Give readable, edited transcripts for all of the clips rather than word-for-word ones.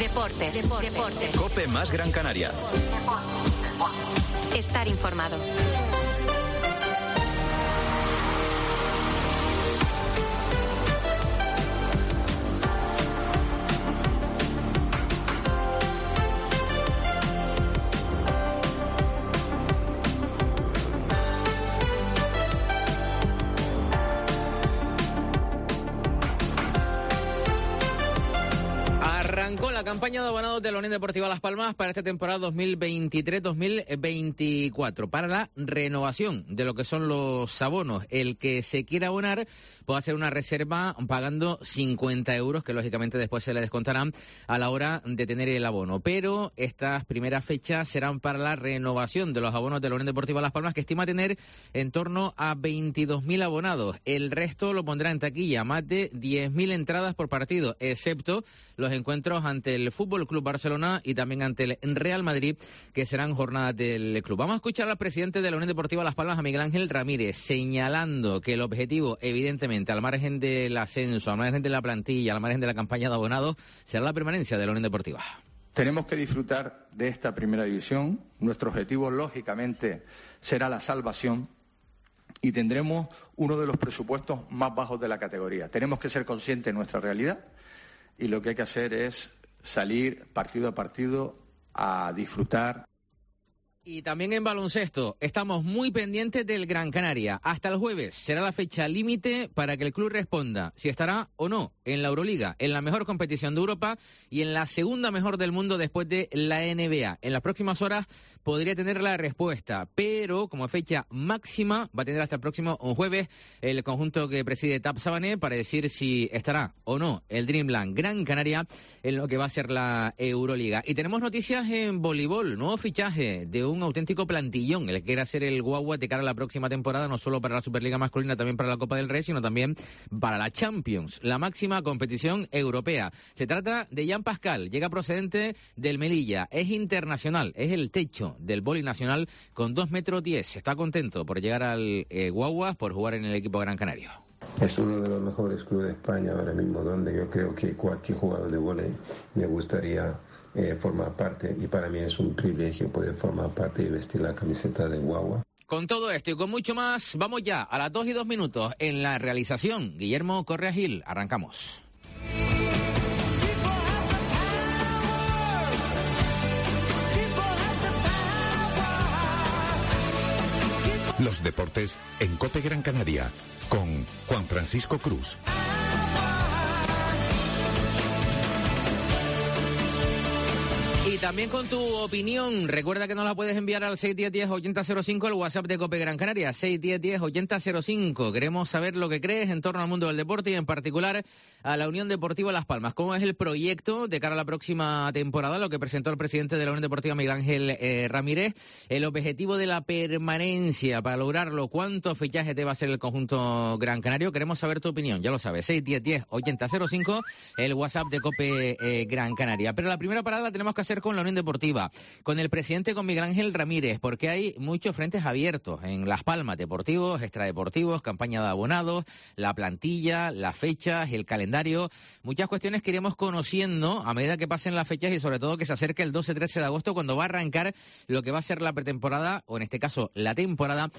Deportes. COPE más Gran Canaria. Estar informado. Arrancó la campaña de abonados de la Unión Deportiva Las Palmas para esta temporada 2023-2024, para la renovación de lo que son los abonos. El que se quiera abonar puede hacer una reserva pagando 50 euros, que lógicamente después se le descontarán a la hora de tener el abono. Pero estas primeras fechas serán para la renovación de los abonos de la Unión Deportiva Las Palmas, que estima tener en torno a 22.000 abonados. El resto lo pondrá en taquilla, más de 10.000 entradas por partido, excepto los encuentros ante el Fútbol Club Barcelona y también ante el Real Madrid, que serán jornadas del club. Vamos a escuchar al presidente de la Unión Deportiva Las Palmas, a Miguel Ángel Ramírez, señalando que el objetivo, evidentemente, al margen del ascenso, al margen de la plantilla, al margen de la campaña de abonados, será la permanencia de la Unión Deportiva. Tenemos que disfrutar de esta primera división. Nuestro objetivo, lógicamente, será la salvación y tendremos uno de los presupuestos más bajos de la categoría. Tenemos que ser conscientes de nuestra realidad y lo que hay que hacer es salir partido a partido a disfrutar. Y también en baloncesto, estamos muy pendientes del Gran Canaria. Hasta el jueves será la fecha límite para que el club responda si estará o no en la Euroliga, en la mejor competición de Europa y en la segunda mejor del mundo después de la NBA. En las próximas horas podría tener la respuesta, pero como fecha máxima va a tener hasta el próximo jueves el conjunto que preside TAP Sabané para decir si estará o no el Dreamland Gran Canaria en lo que va a ser la Euroliga. Y tenemos noticias en voleibol, nuevo fichaje de un auténtico plantillón, el que quiere hacer el Guagua de cara a la próxima temporada, no solo para la Superliga masculina, también para la Copa del Rey, sino también para la Champions, la máxima competición europea. Se trata de Jan Pascal, llega procedente del Melilla, es internacional, es el techo del vóley nacional con 2,10 metros. Está contento por llegar al Guagua, por jugar en el equipo Gran Canario. Es uno de los mejores clubes de España ahora mismo, donde yo creo que cualquier jugador de vóley me gustaría formar parte, y para mí es un privilegio poder formar parte y vestir la camiseta de Guagua. Con todo esto y con mucho más, vamos ya a las 2:02 en la realización. Guillermo Correa Gil, arrancamos. Los deportes en COPE Gran Canaria, con Juan Francisco Cruz. Y también con tu opinión, recuerda que nos la puedes enviar al 610-10-8005, el WhatsApp de COPE Gran Canaria, 610-10-8005. Queremos saber lo que crees en torno al mundo del deporte y en particular a la Unión Deportiva Las Palmas. ¿Cómo es el proyecto de cara a la próxima temporada? Lo que presentó el presidente de la Unión Deportiva, Miguel Ángel Ramírez, el objetivo de la permanencia. Para lograrlo, ¿cuántos fichajes debe hacer el conjunto Gran Canario? Queremos saber tu opinión, ya lo sabes, 610-10-8005, el WhatsApp de COPE Gran Canaria. Pero la primera parada la tenemos que hacer con la Unión Deportiva, con el presidente, con Miguel Ángel Ramírez, porque hay muchos frentes abiertos en Las Palmas, deportivos, extradeportivos, campaña de abonados, la plantilla, las fechas, el calendario, muchas cuestiones que iremos conociendo a medida que pasen las fechas y sobre todo que se acerque el 12-13 de agosto, cuando va a arrancar lo que va a ser la pretemporada, o en este caso la temporada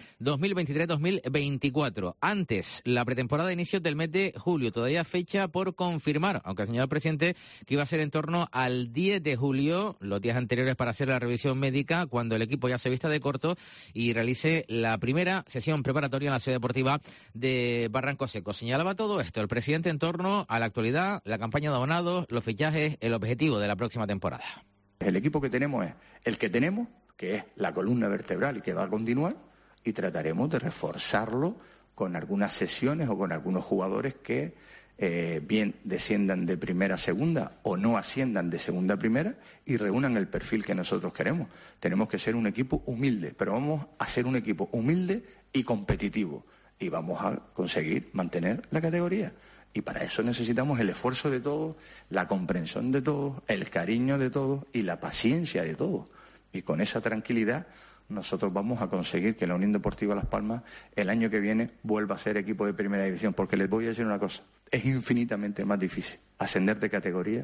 2023-2024. Antes, la pretemporada de inicios del mes de julio, todavía fecha por confirmar, aunque ha señalado el presidente que iba a ser en torno al 10 de julio, los días anteriores para hacer la revisión médica, cuando el equipo ya se vista de corto y realice la primera sesión preparatoria en la Ciudad Deportiva de Barranco Seco. Señalaba todo esto el presidente en torno a la actualidad, la campaña de abonados, los fichajes, el objetivo de la próxima temporada. El equipo que tenemos es el que tenemos, que es la columna vertebral y que va a continuar, y trataremos de reforzarlo con algunas sesiones o con algunos jugadores que bien desciendan de primera a segunda o no asciendan de segunda a primera y reúnan el perfil que nosotros queremos. Tenemos que ser un equipo humilde, pero vamos a ser un equipo humilde y competitivo y vamos a conseguir mantener la categoría. Y para eso necesitamos el esfuerzo de todos, la comprensión de todos, el cariño de todos y la paciencia de todos. Y con esa tranquilidad nosotros vamos a conseguir que la Unión Deportiva Las Palmas el año que viene vuelva a ser equipo de primera división, porque les voy a decir una cosa, es infinitamente más difícil ascender de categoría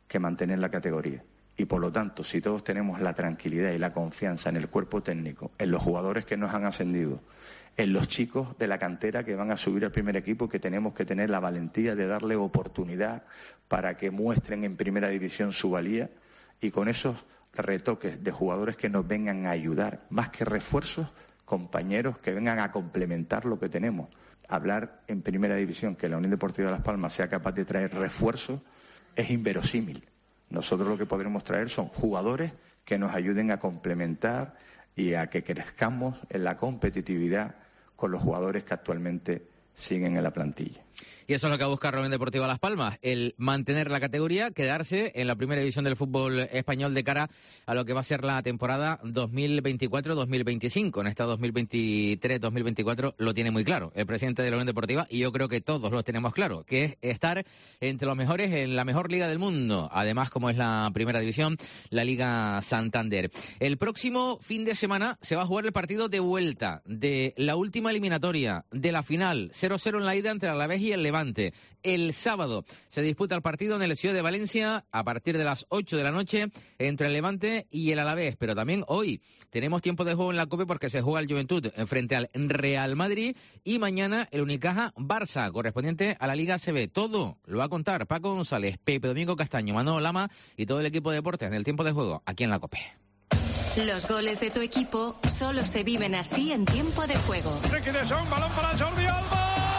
que mantener la categoría. Y por lo tanto, si todos tenemos la tranquilidad y la confianza en el cuerpo técnico, en los jugadores que nos han ascendido, en los chicos de la cantera que van a subir al primer equipo, que tenemos que tener la valentía de darle oportunidad para que muestren en primera división su valía, y con esos retoques de jugadores que nos vengan a ayudar, más que refuerzos, compañeros que vengan a complementar lo que tenemos. Hablar en primera división que la Unión Deportiva Las Palmas sea capaz de traer refuerzos es inverosímil. Nosotros lo que podremos traer son jugadores que nos ayuden a complementar y a que crezcamos en la competitividad con los jugadores que actualmente siguen en la plantilla. Y eso es lo que busca la Unión Deportiva Las Palmas, el mantener la categoría, quedarse en la primera división del fútbol español de cara a lo que va a ser la temporada 2024-2025. En esta 2023-2024 lo tiene muy claro el presidente de la Unión Deportiva, y yo creo que todos lo tenemos claro, que es estar entre los mejores en la mejor liga del mundo. Además, como es la primera división, la Liga Santander. El próximo fin de semana se va a jugar el partido de vuelta de la última eliminatoria de la final, 0-0 en la ida entre el Alavés y el Levante. El sábado se disputa el partido en el Ciudad de Valencia a partir de las 8 de la noche entre el Levante y el Alavés. Pero también hoy tenemos tiempo de juego en la COPE porque se juega el Juventud frente al Real Madrid, y mañana el Unicaja Barça, correspondiente a la Liga ACB. Todo lo va a contar Paco González, Pepe Domingo Castaño, Manolo Lama y todo el equipo de deportes en el tiempo de juego aquí en la COPE. Los goles de tu equipo solo se viven así en tiempo de juego. Un balón para Jordi Alba.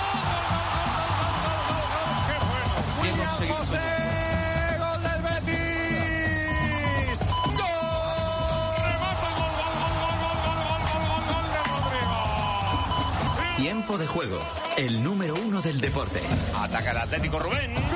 José, gol del Betis. ¡Gol! Remata, gol de Rodrigo. Tiempo de juego, el número 1 del deporte. Ataca el Atlético, Rubén. ¡Gol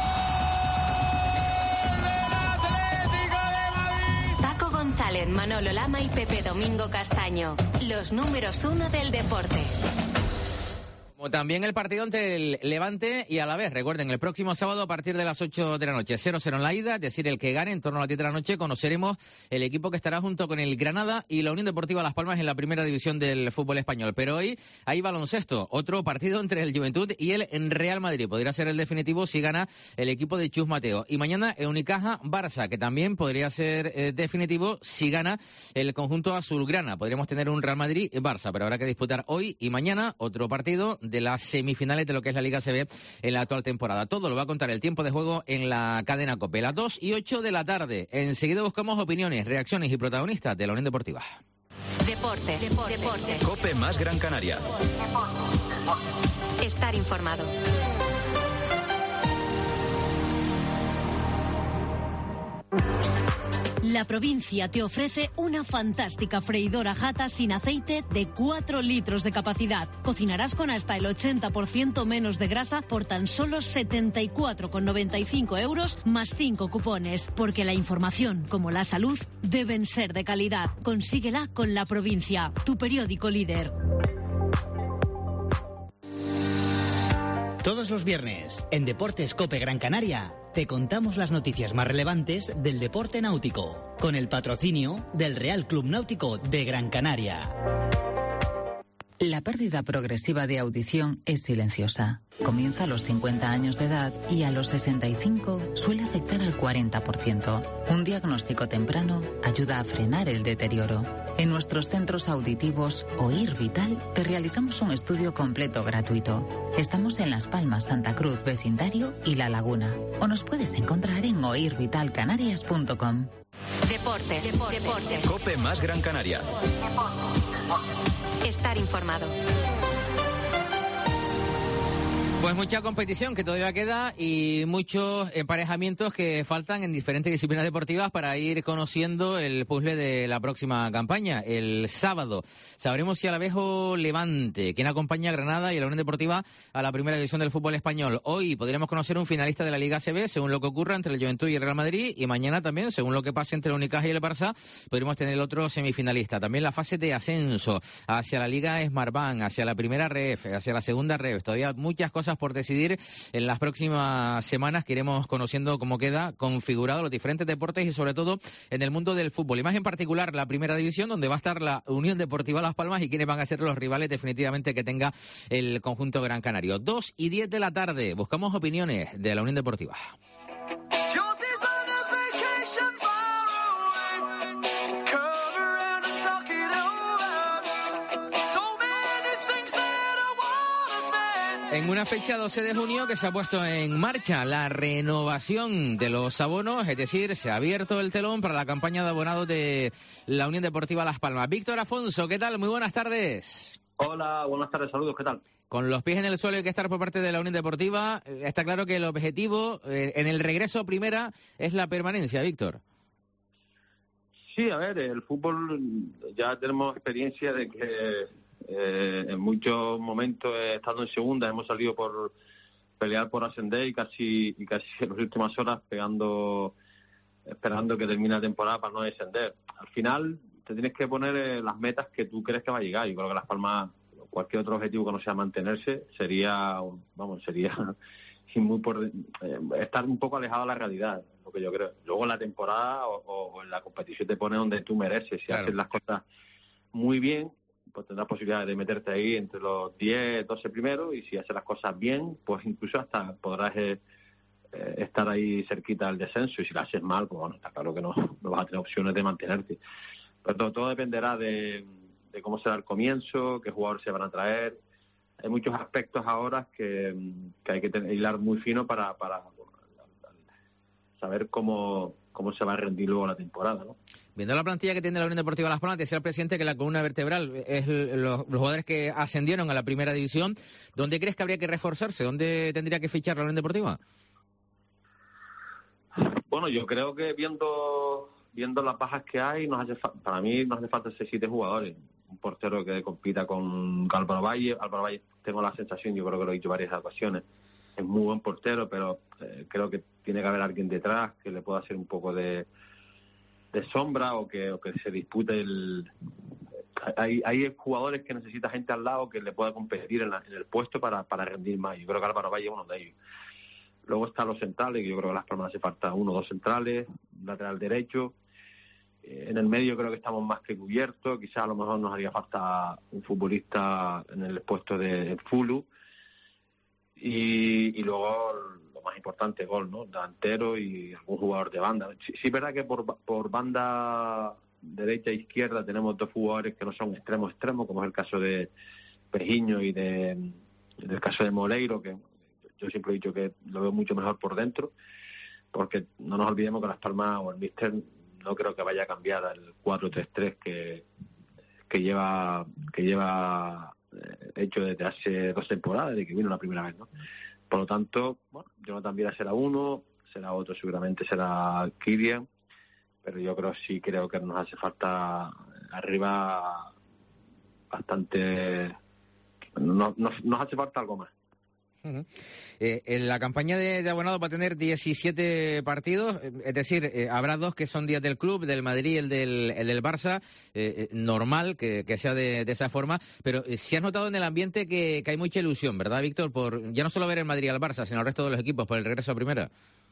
del Atlético de Madrid! Paco González, Manolo Lama y Pepe Domingo Castaño, los números 1 del deporte. Como también el partido entre el Levante y Alavés. Recuerden, el próximo sábado a partir de las 8 de la noche, 0-0 en la ida, es decir, el que gane en torno a las 10 de la noche, conoceremos el equipo que estará junto con el Granada y la Unión Deportiva Las Palmas en la primera división del fútbol español. Pero hoy hay baloncesto, otro partido entre el Juventud y el Real Madrid. Podría ser el definitivo si gana el equipo de Chus Mateo. Y mañana el Unicaja Barça, que también podría ser definitivo si gana el conjunto azulgrana. Podríamos tener un Real Madrid-Barça, pero habrá que disputar hoy y mañana otro partido de las semifinales de lo que es la Liga ACB en la actual temporada. Todo lo va a contar el tiempo de juego en la cadena COPE. Las 2 y 8 de la tarde. Enseguida buscamos opiniones, reacciones y protagonistas de la Unión Deportiva. Deportes. COPE más Gran Canaria. Estar informado. La provincia te ofrece una fantástica freidora Jata sin aceite de 4 litros de capacidad. Cocinarás con hasta el 80% menos de grasa por tan solo 74,95 euros más 5 cupones. Porque la información, como la salud, deben ser de calidad. Consíguela con La Provincia, tu periódico líder. Todos los viernes, en Deportes COPE Gran Canaria, te contamos las noticias más relevantes del deporte náutico, con el patrocinio del Real Club Náutico de Gran Canaria. La pérdida progresiva de audición es silenciosa. Comienza a los 50 años de edad y a los 65 suele afectar al 40%. Un diagnóstico temprano ayuda a frenar el deterioro. En nuestros centros auditivos Oír Vital te realizamos un estudio completo gratuito. Estamos en Las Palmas, Santa Cruz, Vecindario y La Laguna. O nos puedes encontrar en oirvitalcanarias.com. Deportes. COPE más Gran Canaria. Estar informado. Pues mucha competición que todavía queda y muchos emparejamientos que faltan en diferentes disciplinas deportivas para ir conociendo el puzzle de la próxima campaña. El sábado sabremos si Alavés o Levante, quien acompaña a Granada y a la Unión Deportiva a la primera división del fútbol español. Hoy podríamos conocer un finalista de la Liga ACB, según lo que ocurra entre el Juventud y el Real Madrid, y mañana también, según lo que pase entre el Unicaja y el Barça, podríamos tener el otro semifinalista. También la fase de ascenso hacia la Liga Smartbank, hacia la primera RF, hacia la segunda RF. Todavía muchas cosas por decidir en las próximas semanas, que iremos conociendo cómo queda configurado los diferentes deportes y sobre todo en el mundo del fútbol. Y más en particular la primera división, donde va a estar la Unión Deportiva Las Palmas y quiénes van a ser los rivales definitivamente que tenga el conjunto gran canario. 2 y 10 de la tarde. Buscamos opiniones de la Unión Deportiva. Yo sí soy En una fecha 12 de junio que se ha puesto en marcha la renovación de los abonos, es decir, se ha abierto el telón para la campaña de abonados de la Unión Deportiva Las Palmas. Víctor Afonso, ¿qué tal? Muy buenas tardes. Hola, buenas tardes, saludos, ¿qué tal? Con los pies en el suelo hay que estar por parte de la Unión Deportiva. Está claro que el objetivo en el regreso a primera es la permanencia, Víctor. Sí, a ver, el fútbol ya tenemos experiencia de que en muchos momentos, estando en segunda, hemos salido por pelear por ascender y casi en las últimas horas esperando que termine la temporada para no descender. Al final te tienes que poner las metas que tú crees que va a llegar. Yo creo que Las Palmas, cualquier otro objetivo que no sea mantenerse, sería estar un poco alejado de la realidad, lo que yo creo. Luego en la temporada o en la competición te pone donde tú mereces. Si haces las cosas muy bien, pues tendrás posibilidad de meterte ahí entre los 10, 12 primeros, y si haces las cosas bien, pues incluso hasta podrás estar ahí cerquita del descenso, y si lo haces mal, pues bueno, está claro que no vas a tener opciones de mantenerte. Pero todo dependerá de cómo será el comienzo, qué jugadores se van a traer. Hay muchos aspectos ahora que hay que hilar muy fino para saber cómo se va a rendir luego la temporada, ¿no? Viendo la plantilla que tiene la Unión Deportiva Las Palmas, decía el presidente que la columna vertebral es los jugadores que ascendieron a la primera división. ¿Dónde crees que habría que reforzarse? ¿Dónde tendría que fichar la Unión Deportiva? Bueno, yo creo que viendo las bajas que hay, para mí nos hace falta 6-7 jugadores. Un portero que compita con Álvaro Valle. Álvaro Valle, tengo la sensación, yo creo que lo he dicho varias ocasiones, es muy buen portero, pero creo que tiene que haber alguien detrás que le pueda hacer un poco de sombra, o que se dispute hay jugadores que necesita gente al lado que le pueda competir en el puesto para rendir más. Yo creo que Álvaro Valle es uno de ellos. Luego están los centrales, que yo creo que a Las Palmas hace falta 1 o 2 centrales, un lateral derecho. En el medio creo que estamos más que cubiertos. Quizás a lo mejor nos haría falta un futbolista en el puesto de Fulu. Y luego lo más importante, gol, ¿no? Delantero y algún jugador de banda. Sí, es verdad que por banda derecha e izquierda tenemos 2 jugadores que no son extremos, como es el caso de Pejiño y del caso de Moleiro, que yo siempre he dicho que lo veo mucho mejor por dentro, porque no nos olvidemos que Las Palmas o el míster no creo que vaya a cambiar al 4-3-3 que lleva hecho desde hace 2 temporadas, de que vino la primera vez, ¿no? Por lo tanto, bueno, Jonathan Viera será uno, será otro, seguramente será Kylian, pero yo creo que nos hace falta arriba bastante, nos hace falta algo más. En la campaña de abonados va a tener 17 partidos, es decir, habrá 2 que son días del club, del Madrid y el del Barça, normal que sea de esa forma, pero si has notado en el ambiente que hay mucha ilusión, ¿verdad, Víctor? Por ya no solo ver el Madrid y al Barça, sino el resto de los equipos por el regreso a primera.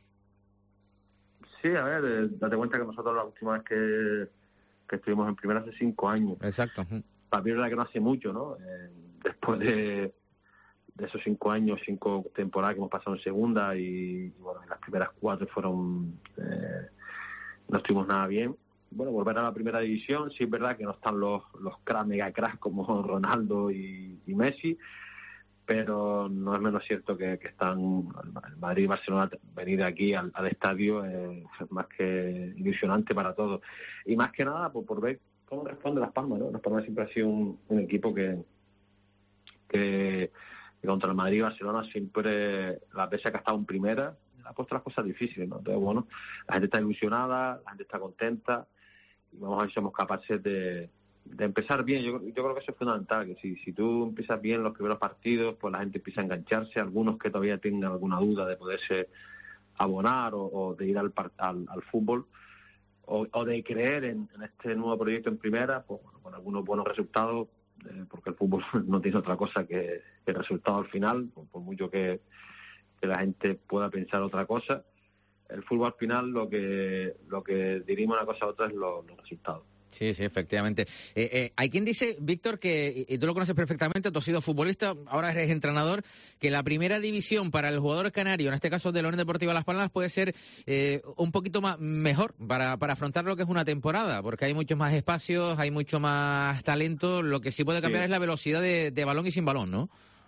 Sí, a ver, date cuenta que nosotros la última vez que estuvimos en primera hace 5 años. Exacto. Para mí es verdad que no hace mucho, ¿no? Después de esos 5 años, 5 temporadas que hemos pasado en segunda, y bueno, las primeras 4 fueron no estuvimos nada bien. Bueno, volver a la primera división, sí es verdad que no están los mega cracks como Ronaldo y Messi, pero no es menos cierto que están el Madrid y Barcelona. Venir aquí al estadio es más que ilusionante para todos, y más que nada por ver cómo responde Las Palmas, ¿no? Las Palmas siempre ha sido un equipo que contra el Madrid y Barcelona siempre, las veces que ha estado en primera, ha puesto las cosas difíciles, ¿no? Entonces, bueno, la gente está ilusionada, la gente está contenta, y vamos a ver si somos capaces de empezar bien. Yo creo que eso es fundamental, que si tú empiezas bien los primeros partidos, pues la gente empieza a engancharse. Algunos que todavía tengan alguna duda de poderse abonar o de ir al fútbol, o de creer en este nuevo proyecto en primera, pues bueno, con algunos buenos resultados, porque el fútbol no tiene otra cosa que el resultado al final, por mucho que la gente pueda pensar otra cosa. El fútbol al final lo que dirime una cosa a otra es los resultados. Sí, efectivamente. Hay quien dice, Víctor, que, y tú lo conoces perfectamente, tú has sido futbolista, ahora eres entrenador, que la primera división para el jugador canario, en este caso de la Unión Deportiva Las Palmas, puede ser un poquito mejor para afrontar lo que es una temporada, porque hay muchos más espacios, hay mucho más talento. Lo que sí puede cambiar es la velocidad de balón y sin balón, ¿no?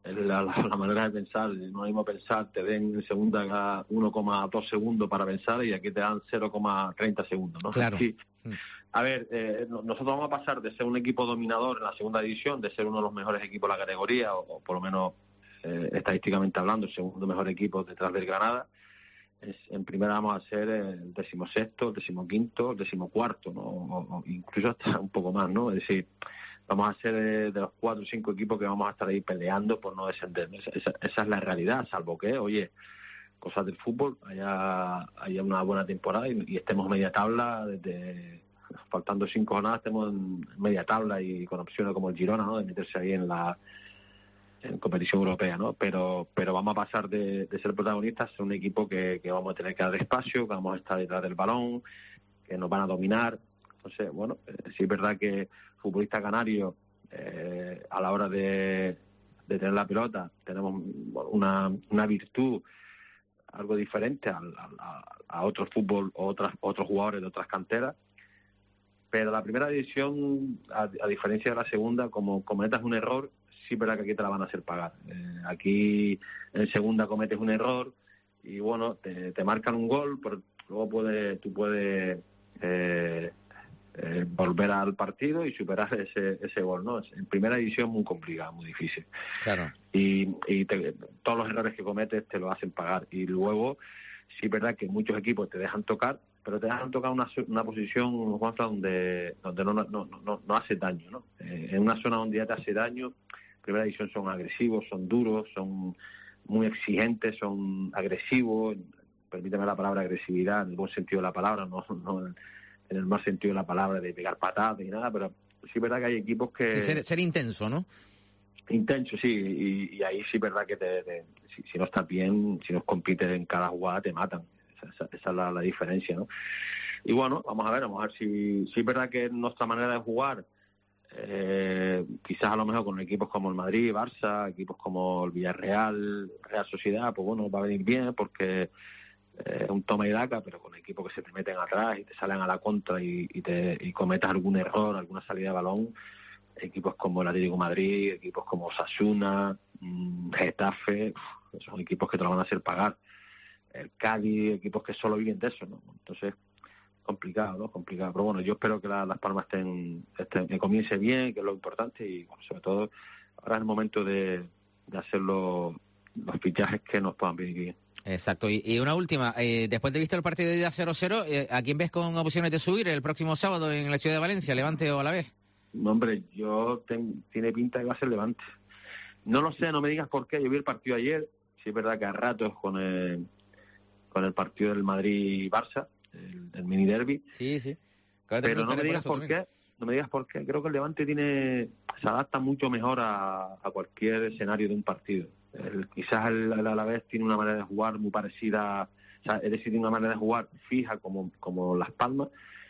la manera de pensar. No es lo mismo pensar, te den en segunda 1,2 segundos para pensar y aquí te dan 0,30 segundos, ¿no? Claro. Sí. A ver, nosotros vamos a pasar de ser un equipo dominador en la segunda división, de ser uno de los mejores equipos de la categoría, o por lo menos estadísticamente hablando, el segundo mejor equipo detrás del Granada. En primera vamos a ser el 16º, el 15º, el 14º, ¿no? O incluso hasta un poco más, ¿no? Es decir, vamos a ser de los 4 o 5 equipos que vamos a estar ahí peleando por no descender. Esa es la realidad, salvo que, oye, cosas del fútbol, haya una buena temporada y estemos media tabla, faltando 5 jornadas estemos en media tabla y con opciones como el Girona, ¿no? De meterse ahí en competición europea, ¿no? Pero vamos a pasar de ser protagonistas a ser un equipo que vamos a tener que dar espacio, que vamos a estar detrás del balón, que nos van a dominar. Entonces, bueno, sí es verdad que futbolistas canarios, a la hora de tener la pelota, tenemos una virtud algo diferente a otro fútbol o otros jugadores de otras canteras. Pero la primera división, a diferencia de la segunda, como cometas un error, sí es verdad que aquí te la van a hacer pagar. Aquí en segunda cometes un error y bueno, te marcan un gol, pero luego tú puedes volver al partido y superar ese gol, ¿no? En primera división muy complicado, muy difícil. Claro. Y todos los errores que cometes te lo hacen pagar. Y luego sí es verdad que muchos equipos te dejan tocar, pero te dejan tocar una posición, Juanfra, donde no hace daño, ¿no? En una zona donde ya te hace daño, primera división son agresivos, son duros, son muy exigentes, son agresivos, permíteme la palabra agresividad en el buen sentido de la palabra, no en el mal sentido de la palabra de pegar patadas y nada, pero sí es verdad que hay equipos que... Sí, ser intenso, ¿no? Intenso, sí, y ahí sí es verdad que si no estás bien, si no compites en cada jugada te matan. Esa es la diferencia, ¿no? Y bueno, vamos a ver si es verdad que nuestra manera de jugar, quizás a lo mejor con equipos como el Madrid, Barça, equipos como el Villarreal, Real Sociedad, pues bueno, va a venir bien porque es un toma y daca, pero con equipos que se te meten atrás y te salen a la contra y cometas algún error, alguna salida de balón, equipos como el Atlético de Madrid, equipos como Osasuna, Getafe, son equipos que te lo van a hacer pagar. El Cádiz, equipos que solo viven de eso, ¿no? Entonces, complicado, ¿no? Complicado. Pero bueno, yo espero que Las Palmas que comience bien, que es lo importante, y bueno, sobre todo ahora es el momento de hacer los fichajes que nos puedan venir bien. Exacto. Y una última, después de visto el partido de ida 0-0, ¿a quién ves con opciones de subir el próximo sábado en la ciudad de Valencia, Levante o Alavés? Hombre, tiene pinta de que va a ser Levante. No lo sé, no me digas por qué. Yo vi el partido ayer, sí es verdad que a ratos con el partido del Madrid-Barça, el mini derbi. Sí, sí. Pero no me digas por qué. No me digas por qué. Creo que el Levante se adapta mucho mejor a cualquier escenario de un partido. Quizás el Alavés tiene una manera de jugar muy parecida, es decir, tiene una manera de jugar fija como Las Palmas,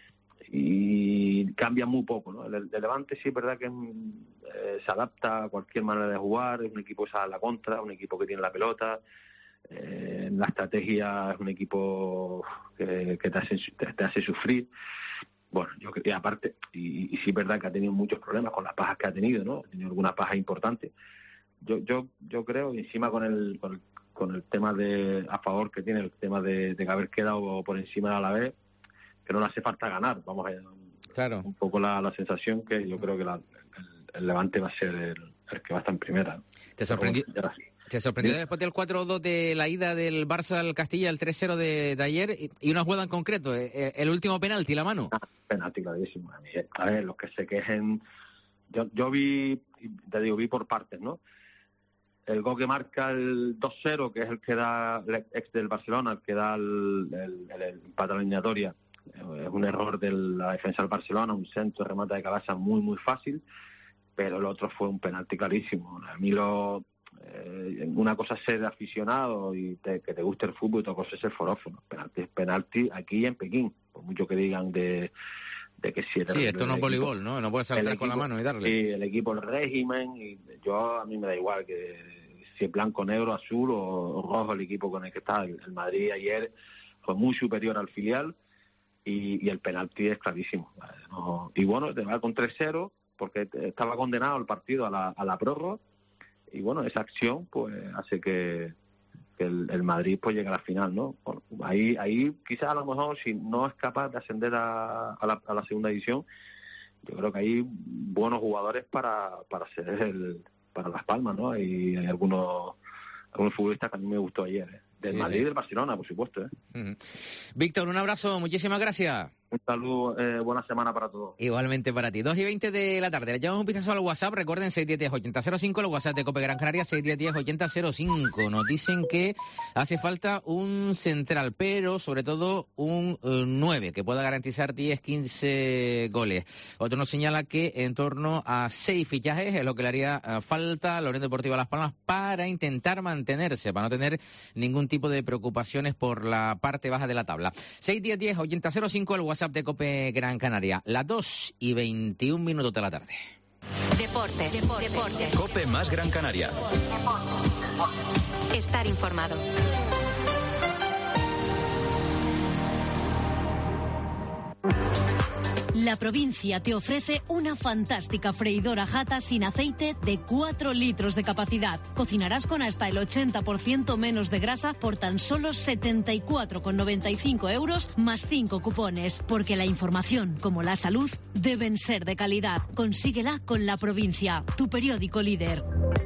y cambia muy poco, ¿no? El Levante sí es verdad que se adapta a cualquier manera de jugar, es un equipo que sale a la contra, un equipo que tiene la pelota, la estrategia es un equipo que te hace sufrir. Bueno, yo creo que aparte, y sí es verdad que ha tenido muchos problemas con las bajas que ha tenido, ¿no? Ha tenido algunas bajas importantes. Yo creo, y encima con el tema a favor que tiene el tema de haber quedado por encima de Alavés, que no le hace falta ganar. Vamos a claro. Un poco la sensación que yo creo que el Levante va a ser el que va a estar en primera. ¿Te sorprendió después del 4-2 de la ida del Barça al Castilla, el 3-0 de ayer, y una jugada en concreto, el último penalti, la mano? Penalti clarísimo. A ver, los que se quejen... Yo vi por partes, ¿no? El gol que marca el 2-0, que es el que da el ex del Barcelona, el que da el empate a la eliminatoria, es un error de la defensa del Barcelona, un centro de remate de cabeza muy, muy fácil, pero el otro fue un penalti clarísimo. A mí una cosa es ser aficionado y que te guste el fútbol, y otra cosa es ser forófono. Penalti es penalti aquí y en Pekín, por mucho que digan de que si esto no es voleibol, ¿no? No puedes saltar con la mano y darle. Sí, el equipo, el régimen, y a mí me da igual que si es blanco, negro, azul o rojo el equipo con el que está. El Madrid ayer fue muy superior al filial y el penalti es clarísimo. Y bueno, te va con 3-0 porque estaba condenado el partido a la prórroga bueno, esa acción pues hace que el Madrid pues llegue a la final, ¿no? Bueno, ahí quizás a lo mejor si no es capaz de ascender a la segunda división, yo creo que hay buenos jugadores para para Las Palmas, ¿no? Hay algunos futbolistas que a mí me gustó ayer, del Madrid y del Barcelona, por supuesto. Víctor, un abrazo, muchísimas gracias. Un saludo, buena semana para todos. Igualmente para ti. 2:20 de la tarde. Le echamos un vistazo al WhatsApp. Recuerden, 610-8005, el WhatsApp de Cope Gran Canaria, 610-8005. Nos dicen que hace falta un central, pero sobre todo un 9, que pueda garantizar 10-15 goles. Otro nos señala que en torno a 6 fichajes es lo que le haría falta a la Unión Deportiva Las Palmas para intentar mantenerse, para no tener ningún tipo de preocupaciones por la parte baja de la tabla. 610-8005, el WhatsApp de Cope Gran Canaria. Las 2:21 de la tarde. Deportes. Cope más Gran Canaria. Estar informado. La provincia te ofrece una fantástica freidora Jata sin aceite de 4 litros de capacidad. Cocinarás con hasta el 80% menos de grasa por tan solo 74,95 euros más 5 cupones. Porque la información, como la salud, deben ser de calidad. Consíguela con La Provincia, tu periódico líder.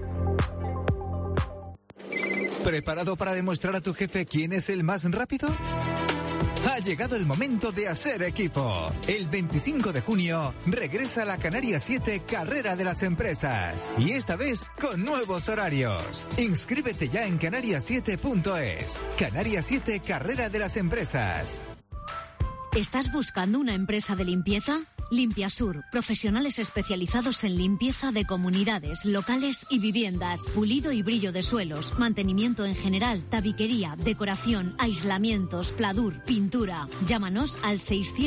¿Preparado para demostrar a tu jefe quién es el más rápido? Ha llegado el momento de hacer equipo. El 25 de junio regresa la Canarias 7 Carrera de las Empresas. Y esta vez con nuevos horarios. Inscríbete ya en canarias7.es. Canarias 7 Carrera de las Empresas. ¿Estás buscando una empresa de limpieza? Limpiasur, profesionales especializados en limpieza de comunidades, locales y viviendas, pulido y brillo de suelos, mantenimiento en general, tabiquería, decoración, aislamientos, pladur, pintura. Llámanos al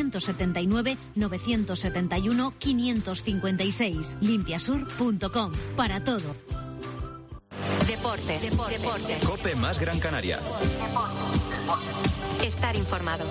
679-971-556. Limpiasur.com. Para todo. Deportes. Cope más Gran Canaria. Estar informado.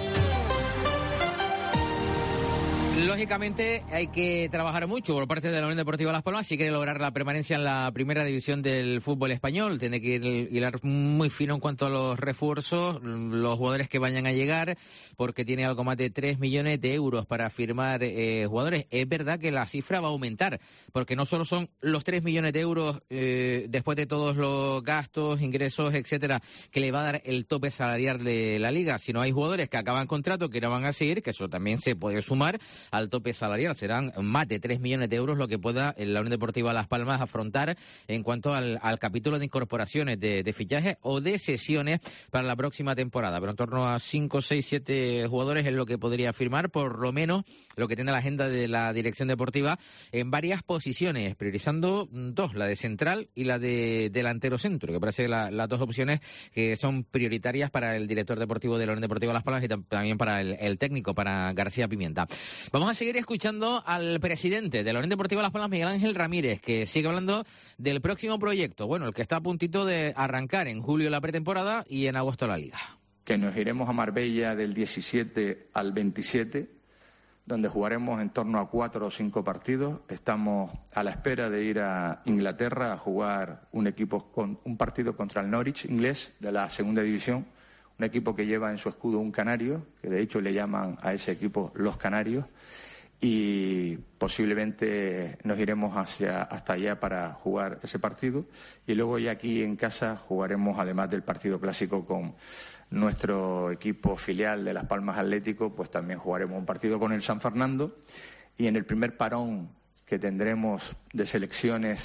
Lógicamente hay que trabajar mucho por parte de la Unión Deportiva Las Palmas si quiere lograr la permanencia en la primera división del fútbol español. Tiene que hilar muy fino en cuanto a los refuerzos, los jugadores que vayan a llegar, porque tiene algo más de 3 millones de euros para firmar jugadores. Es verdad que la cifra va a aumentar, porque no solo son los 3 millones de euros después de todos los gastos, ingresos, etcétera, que le va a dar el tope salarial de la liga, sino hay jugadores que acaban contrato que no van a seguir, que eso también se puede sumar al tope salarial. Serán más de 3 millones de euros lo que pueda la Unión Deportiva Las Palmas afrontar en cuanto al capítulo de incorporaciones de fichajes o de sesiones para la próxima temporada. Pero en torno a 5, 6, 7 jugadores es lo que podría firmar, por lo menos lo que tiene la agenda de la dirección deportiva en varias posiciones, priorizando 2, la de central y la de delantero centro, que parece las 2 opciones que son prioritarias para el director deportivo de la Unión Deportiva Las Palmas y también para el técnico, para García Pimienta. Vamos a seguir escuchando al presidente de la Unión Deportiva Las Palmas, Miguel Ángel Ramírez, que sigue hablando del próximo proyecto, bueno, el que está a puntito de arrancar en julio la pretemporada y en agosto la liga. Que nos iremos a Marbella del 17 al 27, donde jugaremos en torno a 4 o 5 partidos. Estamos a la espera de ir a Inglaterra a jugar un partido contra el Norwich inglés de la segunda división. Un equipo que lleva en su escudo un canario, que de hecho le llaman a ese equipo Los Canarios, y posiblemente nos iremos hasta allá para jugar ese partido. Y luego ya aquí en casa jugaremos, además del partido clásico con nuestro equipo filial de Las Palmas Atlético, pues también jugaremos un partido con el San Fernando. Y en el primer parón que tendremos de selecciones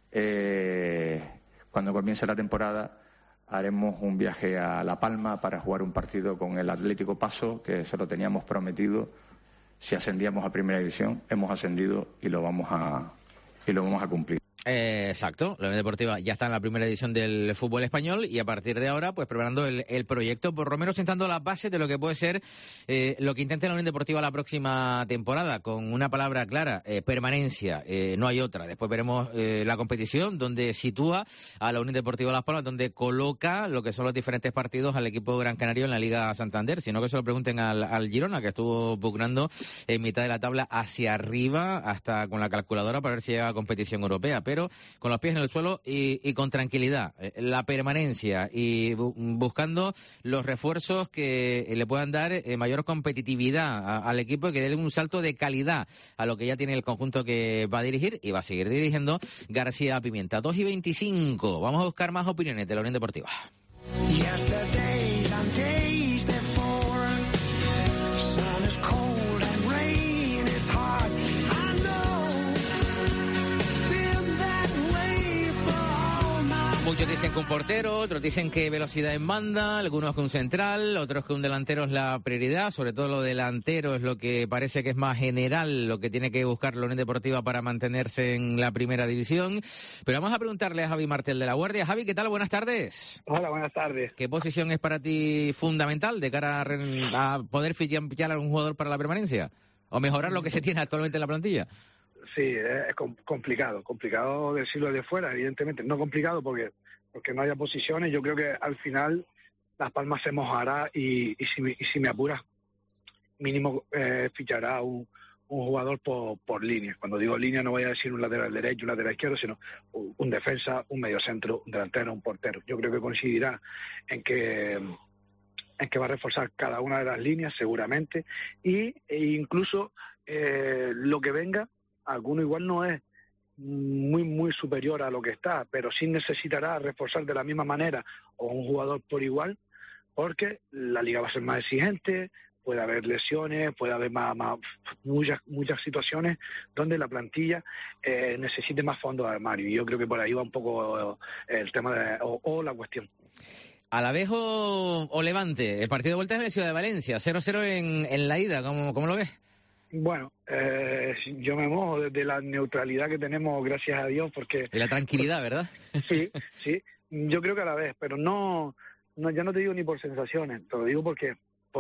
cuando comience la temporada, haremos un viaje a La Palma para jugar un partido con el Atlético Paso, que se lo teníamos prometido si ascendíamos a Primera División. Hemos ascendido y lo vamos a cumplir. Exacto, la Unión Deportiva ya está en la primera edición del fútbol español y a partir de ahora pues preparando el proyecto, por lo menos sentando las bases de lo que puede ser lo que intente la Unión Deportiva la próxima temporada, con una palabra clara, permanencia, no hay otra. Después veremos la competición, donde sitúa a la Unión Deportiva Las Palmas, donde coloca lo que son los diferentes partidos al equipo Gran Canario en la Liga Santander, sino que se lo pregunten al Girona, que estuvo pugnando en mitad de la tabla hacia arriba hasta con la calculadora para ver si llega a competición europea. pero con los pies en el suelo y con tranquilidad. La permanencia y buscando los refuerzos que le puedan dar mayor competitividad al equipo y que den un salto de calidad a lo que ya tiene el conjunto que va a dirigir y va a seguir dirigiendo García Pimienta. 2:25. Vamos a buscar más opiniones de la Unión Deportiva. Muchos dicen que un portero, otros dicen que velocidad en banda, algunos que un central, otros que un delantero es la prioridad, sobre todo lo delantero es lo que parece que es más general, lo que tiene que buscar la Unión Deportiva para mantenerse en la primera división. Pero vamos a preguntarle a Javi Martel de La Guardia. Javi, ¿qué tal? Buenas tardes. Hola, buenas tardes. ¿Qué posición es para ti fundamental de cara a poder fichar a un jugador para la permanencia? ¿O mejorar lo que se tiene actualmente en la plantilla? Sí, es complicado decirlo de fuera, evidentemente. No complicado porque no haya posiciones. Yo creo que al final Las Palmas se mojará y si me apuras, mínimo fichará un jugador por línea. Cuando digo línea no voy a decir un lateral derecho, un lateral izquierdo, sino un defensa, un mediocentro, un delantero, un portero. Yo creo que coincidirá en que va a reforzar cada una de las líneas seguramente e incluso lo que venga, alguno igual no es muy superior a lo que está, pero sí necesitará reforzar de la misma manera o un jugador por igual, porque la liga va a ser más exigente, puede haber lesiones, puede haber muchas situaciones donde la plantilla necesite más fondos de armario, y yo creo que por ahí va un poco el tema o la cuestión. Alavés o Levante, el partido de vuelta es en la ciudad de Valencia, 0-0 en la ida, ¿cómo lo ves? Bueno, yo me mojo desde la neutralidad que tenemos, gracias a Dios, porque... Y la tranquilidad, ¿verdad? Sí, yo creo que a la vez, pero no, ya no te digo ni por sensaciones, te lo digo porque,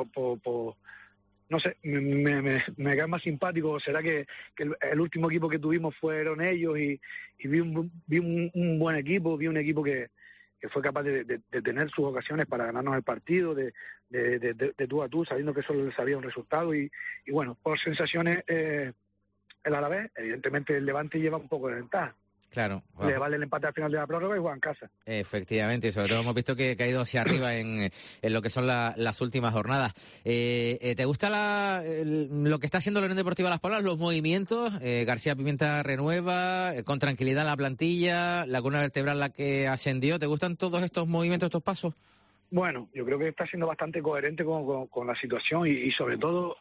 no sé, me cae más simpático. Será que el último equipo que tuvimos fueron ellos y vi un buen equipo, vi un equipo que fue capaz de tener sus ocasiones para ganarnos el partido, de tú a tú, sabiendo que solo les había un resultado. Y bueno, por sensaciones, el Alavés, evidentemente el Levante lleva un poco de ventaja. Claro. Wow. Le vale el empate al final de la prórroga y juega en casa. Efectivamente, y sobre todo hemos visto que ha ido hacia arriba en lo que son las últimas jornadas. ¿Te gusta lo que está haciendo la Unión Deportiva Las Palmas, los movimientos? García Pimienta renueva, con tranquilidad la plantilla, la columna vertebral la que ascendió. ¿Te gustan todos estos movimientos, estos pasos? Bueno, yo creo que está siendo bastante coherente con la situación y sobre todo...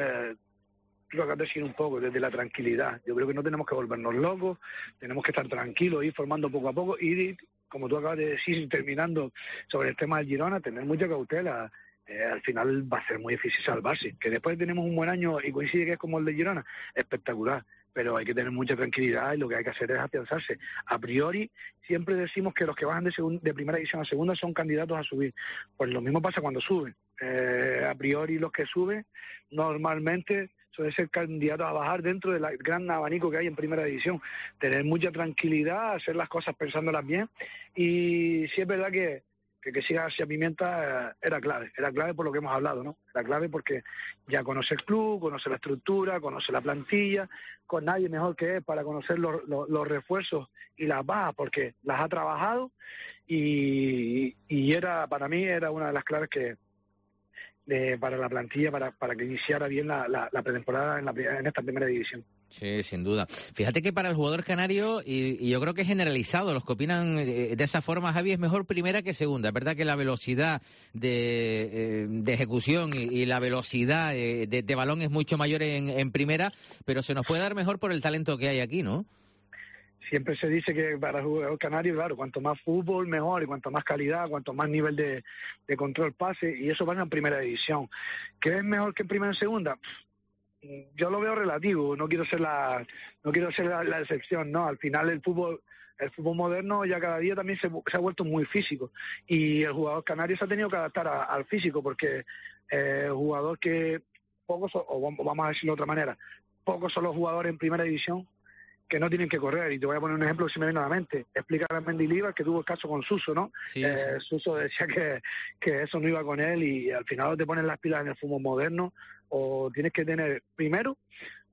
lo acabo de decir un poco, desde la tranquilidad. Yo creo que no tenemos que volvernos locos, tenemos que estar tranquilos, ir formando poco a poco y, como tú acabas de decir, terminando sobre el tema del Girona, tener mucha cautela. Al final va a ser muy difícil salvarse. Que después tenemos un buen año y coincide que es como el de Girona, espectacular. Pero hay que tener mucha tranquilidad y lo que hay que hacer es afianzarse. A priori, siempre decimos que los que bajan de primera división a segunda son candidatos a subir. Pues lo mismo pasa cuando suben. A priori los que suben normalmente suelen ser candidatos a bajar dentro del gran abanico que hay en primera división. Tener mucha tranquilidad, hacer las cosas pensándolas bien. Y sí es verdad que siga García Pimienta era clave por lo que hemos hablado, ¿no? Era clave porque ya conoce el club, conoce la estructura, conoce la plantilla, con nadie mejor que él para conocer los refuerzos y las bajas, porque las ha trabajado y para mí era una de las claves para la plantilla, para que iniciara bien la pretemporada en esta primera división. Sí, sin duda. Fíjate que para el jugador canario, y yo creo que es generalizado, los que opinan de esa forma, Javi, es mejor primera que segunda. Es verdad que la velocidad de ejecución y la velocidad de balón es mucho mayor en primera, pero se nos puede dar mejor por el talento que hay aquí, ¿no? Siempre se dice que para el jugador canario, claro, cuanto más fútbol, mejor, y cuanto más calidad, cuanto más nivel de control pase, y eso va en primera división. ¿Qué es mejor que en primera y segunda? Yo lo veo relativo, no quiero ser la excepción, ¿no? Al final el fútbol moderno ya cada día también se ha vuelto muy físico, y el jugador canario se ha tenido que adaptar al físico, porque el jugador que pocos, o vamos a decirlo de otra manera, pocos son los jugadores en primera división que no tienen que correr, y te voy a poner un ejemplo que se me viene a la mente. Explicar a Mendilibar que tuvo el caso con Suso, ¿no? Sí. Suso decía que eso no iba con él, y al final te ponen las pilas en el fútbol moderno, o tienes que tener primero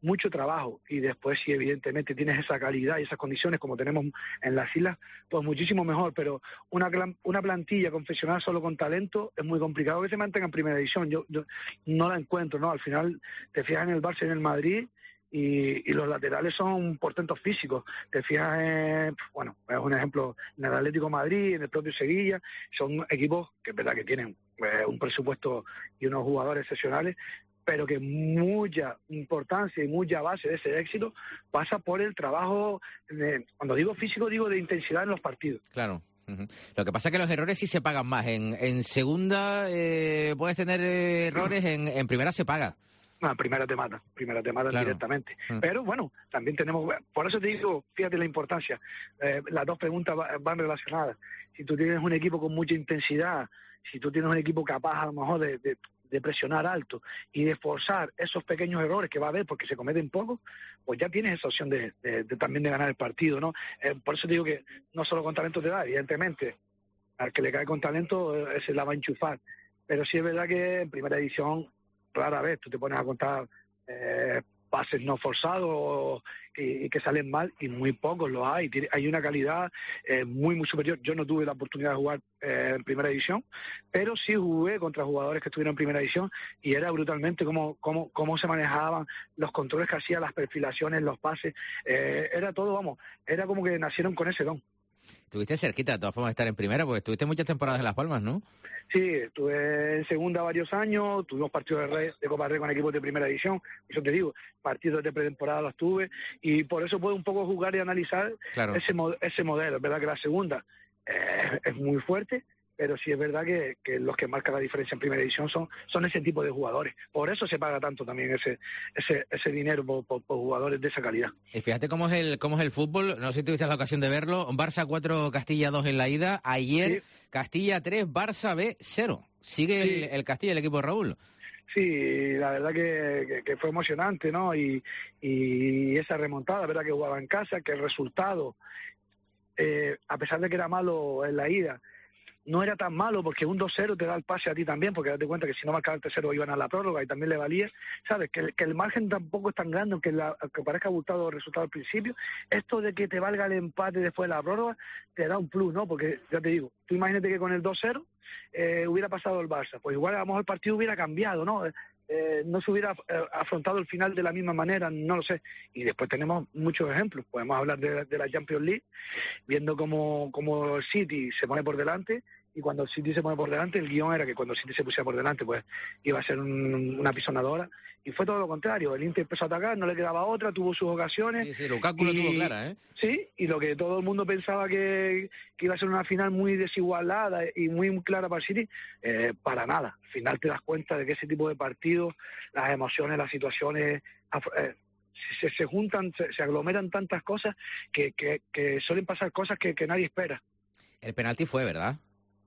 mucho trabajo, y después si evidentemente tienes esa calidad y esas condiciones como tenemos en las islas, pues muchísimo mejor, pero una plantilla confeccionada solo con talento es muy complicado que se mantenga en primera división. Yo no la encuentro, ¿no? Al final te fijas en el Barça y en el Madrid y los laterales son portentos físicos. Te fijas en, bueno, es un ejemplo, en el Atlético de Madrid, en el propio Sevilla, son equipos que es verdad que tienen un presupuesto y unos jugadores excepcionales, pero que mucha importancia y mucha base de ese éxito pasa por el trabajo, cuando digo físico, digo de intensidad en los partidos. Claro. Uh-huh. Lo que pasa es que los errores sí se pagan más. En segunda puedes tener errores, en primera se paga. No, primera te matan claro. Directamente. Pero bueno, también tenemos, por eso te digo, fíjate la importancia, las dos preguntas van relacionadas. Si tú tienes un equipo con mucha intensidad, si tú tienes un equipo capaz a lo mejor de presionar alto y de forzar esos pequeños errores que va a haber porque se cometen pocos, pues ya tienes esa opción de también de ganar el partido, ¿no? Por eso te digo que no solo con talento te da, evidentemente, al que le cae con talento ese la va a enchufar, pero sí es verdad que en primera división rara vez tú te pones a contar pases no forzados y que salen mal, y muy pocos los hay. Hay una calidad muy superior. Yo no tuve la oportunidad de jugar en primera división, pero sí jugué contra jugadores que estuvieron en primera división y era brutalmente cómo se manejaban, los controles que hacían, las perfilaciones, los pases, era todo, era como que nacieron con ese don. Estuviste cerquita de todas formas de estar en primera, porque estuviste muchas temporadas en Las Palmas, ¿no? Sí, estuve en segunda varios años, tuvimos partidos de Copa Rey con equipos de primera división, eso te digo, partidos de pretemporada los tuve, y por eso puedo un poco jugar y analizar ese modelo. Es verdad que la segunda es muy fuerte, pero sí es verdad que los que marcan la diferencia en primera división son ese tipo de jugadores. Por eso se paga tanto también ese dinero por jugadores de esa calidad. Y fíjate cómo es el fútbol, no sé si tuviste la ocasión de verlo, Barça 4, Castilla 2 en la ida, ayer sí. Castilla 3, Barça B 0. Sigue el Castilla, el equipo de Raúl. Sí, la verdad que fue emocionante, ¿no? Y esa remontada, verdad que jugaba en casa, que el resultado, a pesar de que era malo en la ida, no era tan malo, porque un 2-0 te da el pase a ti también, porque date cuenta que si no marcaba el tercero iban a la prórroga y también le valía, ¿sabes? Que el margen tampoco es tan grande, aunque parezca abultado el resultado al principio. Esto de que te valga el empate después de la prórroga te da un plus, ¿no? Porque ya te digo, tú imagínate que con el 2-0 hubiera pasado el Barça, pues igual a lo mejor el partido hubiera cambiado, ¿no? No se hubiera afrontado el final de la misma manera, no lo sé. Y después tenemos muchos ejemplos. Podemos hablar de la Champions League, viendo cómo el City se pone por delante, y cuando el City se pone por delante, el guión era que cuando el City se pusiera por delante, pues iba a ser una pisonadora, y fue todo lo contrario. El Inter empezó a atacar, no le quedaba otra, tuvo sus ocasiones. Sí, Lukaku lo tuvo clara, ¿eh? Sí, y lo que todo el mundo pensaba que iba a ser una final muy desigualada y muy clara para el City, para nada. Al final te das cuenta de que ese tipo de partidos, las emociones, las situaciones, se juntan, se aglomeran tantas cosas que suelen pasar cosas que nadie espera. El penalti fue, ¿verdad?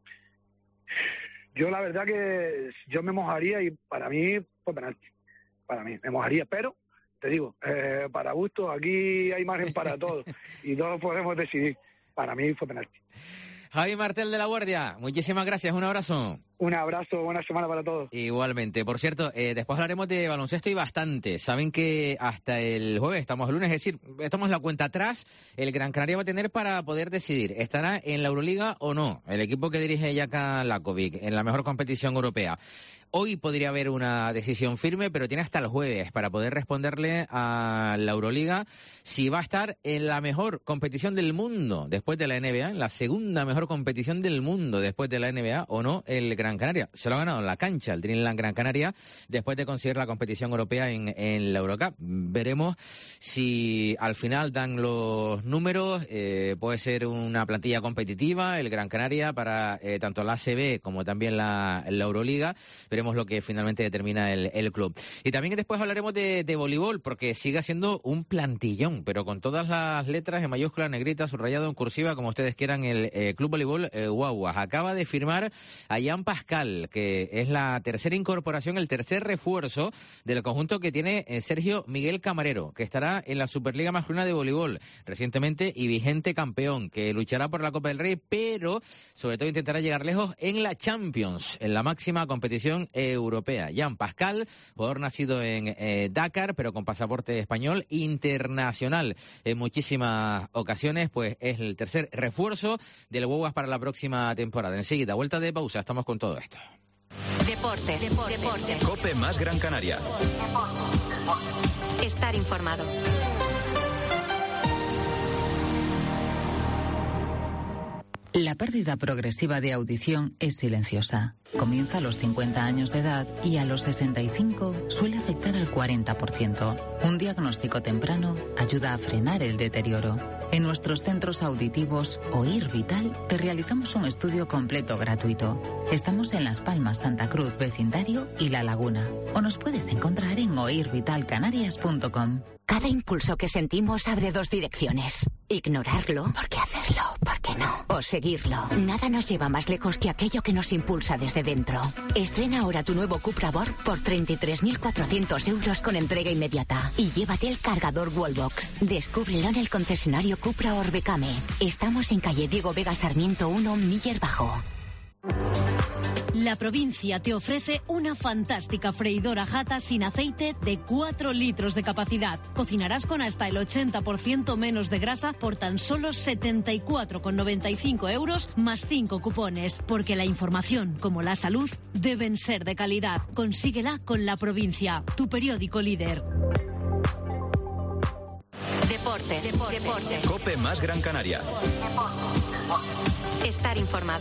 Yo la verdad que yo me mojaría, y para mí fue penalti. Para mí, me mojaría, pero te digo, para gusto, aquí hay margen para todos y todos podemos decidir. Para mí fue penalti. Javi Martel de la Guardia, muchísimas gracias, un abrazo. Un abrazo, buena semana para todos. Igualmente. Por cierto, después hablaremos de baloncesto y bastante. Saben que hasta el jueves, estamos el lunes, es decir, estamos la cuenta atrás. El Gran Canaria va a tener para poder decidir, ¿estará en la Euroliga o no? El equipo que dirige Jaka Lakovic, en la mejor competición europea. Hoy podría haber una decisión firme, pero tiene hasta el jueves para poder responderle a la Euroliga si va a estar en la mejor competición del mundo después de la NBA, en la segunda mejor competición del mundo después de la NBA o no, el Gran Canaria. Se lo ha ganado en la cancha el Dreamland Gran Canaria después de conseguir la competición europea en la Eurocup. Veremos si al final dan los números, puede ser una plantilla competitiva el Gran Canaria para tanto la ACB como también la Euroliga. Veremos lo que finalmente determina el club. Y también después hablaremos de voleibol, porque sigue siendo un plantillón, pero con todas las letras en mayúscula, negrita, subrayado en cursiva, como ustedes quieran, el Club Voleibol Guaguas. Acaba de firmar a Jan Pascual Pascal, que es la tercera incorporación, el tercer refuerzo del conjunto que tiene Sergio Miguel Camarero, que estará en la Superliga Masculina de Voleibol, recientemente y vigente campeón, que luchará por la Copa del Rey, pero sobre todo intentará llegar lejos en la Champions, en la máxima competición europea. Jan Pascal, jugador nacido en Dakar, pero con pasaporte español, internacional en muchísimas ocasiones, pues es el tercer refuerzo del Huevas para la próxima temporada. Enseguida, vuelta de pausa, estamos con todo esto. Deportes. Cope más Gran Canaria. Estar informado. La pérdida progresiva de audición es silenciosa. Comienza a los 50 años de edad y a los 65 suele afectar al 40%. Un diagnóstico temprano ayuda a frenar el deterioro. En nuestros centros auditivos Oír Vital te realizamos un estudio completo gratuito. Estamos en Las Palmas, Santa Cruz, Vecindario y La Laguna. O nos puedes encontrar en oirvitalcanarias.com. Cada impulso que sentimos abre dos direcciones. Ignorarlo, ¿por qué hacerlo? ¿Por qué no? O seguirlo. Nada nos lleva más lejos que aquello que nos impulsa desde dentro. Estrena ahora tu nuevo Cupra Born por 33.400 euros con entrega inmediata. Y llévate el cargador Wallbox. Descúbrelo en el concesionario Cupra Orbecame. Estamos en calle Diego Vega Sarmiento 1, Miller Bajo. La provincia te ofrece una fantástica freidora Jata sin aceite de 4 litros de capacidad. Cocinarás con hasta el 80% menos de grasa por tan solo 74,95 euros más 5 cupones. Porque la información, como la salud, deben ser de calidad. Consíguela con La Provincia, tu periódico líder. Deportes. Cope más Gran Canaria. Estar informado.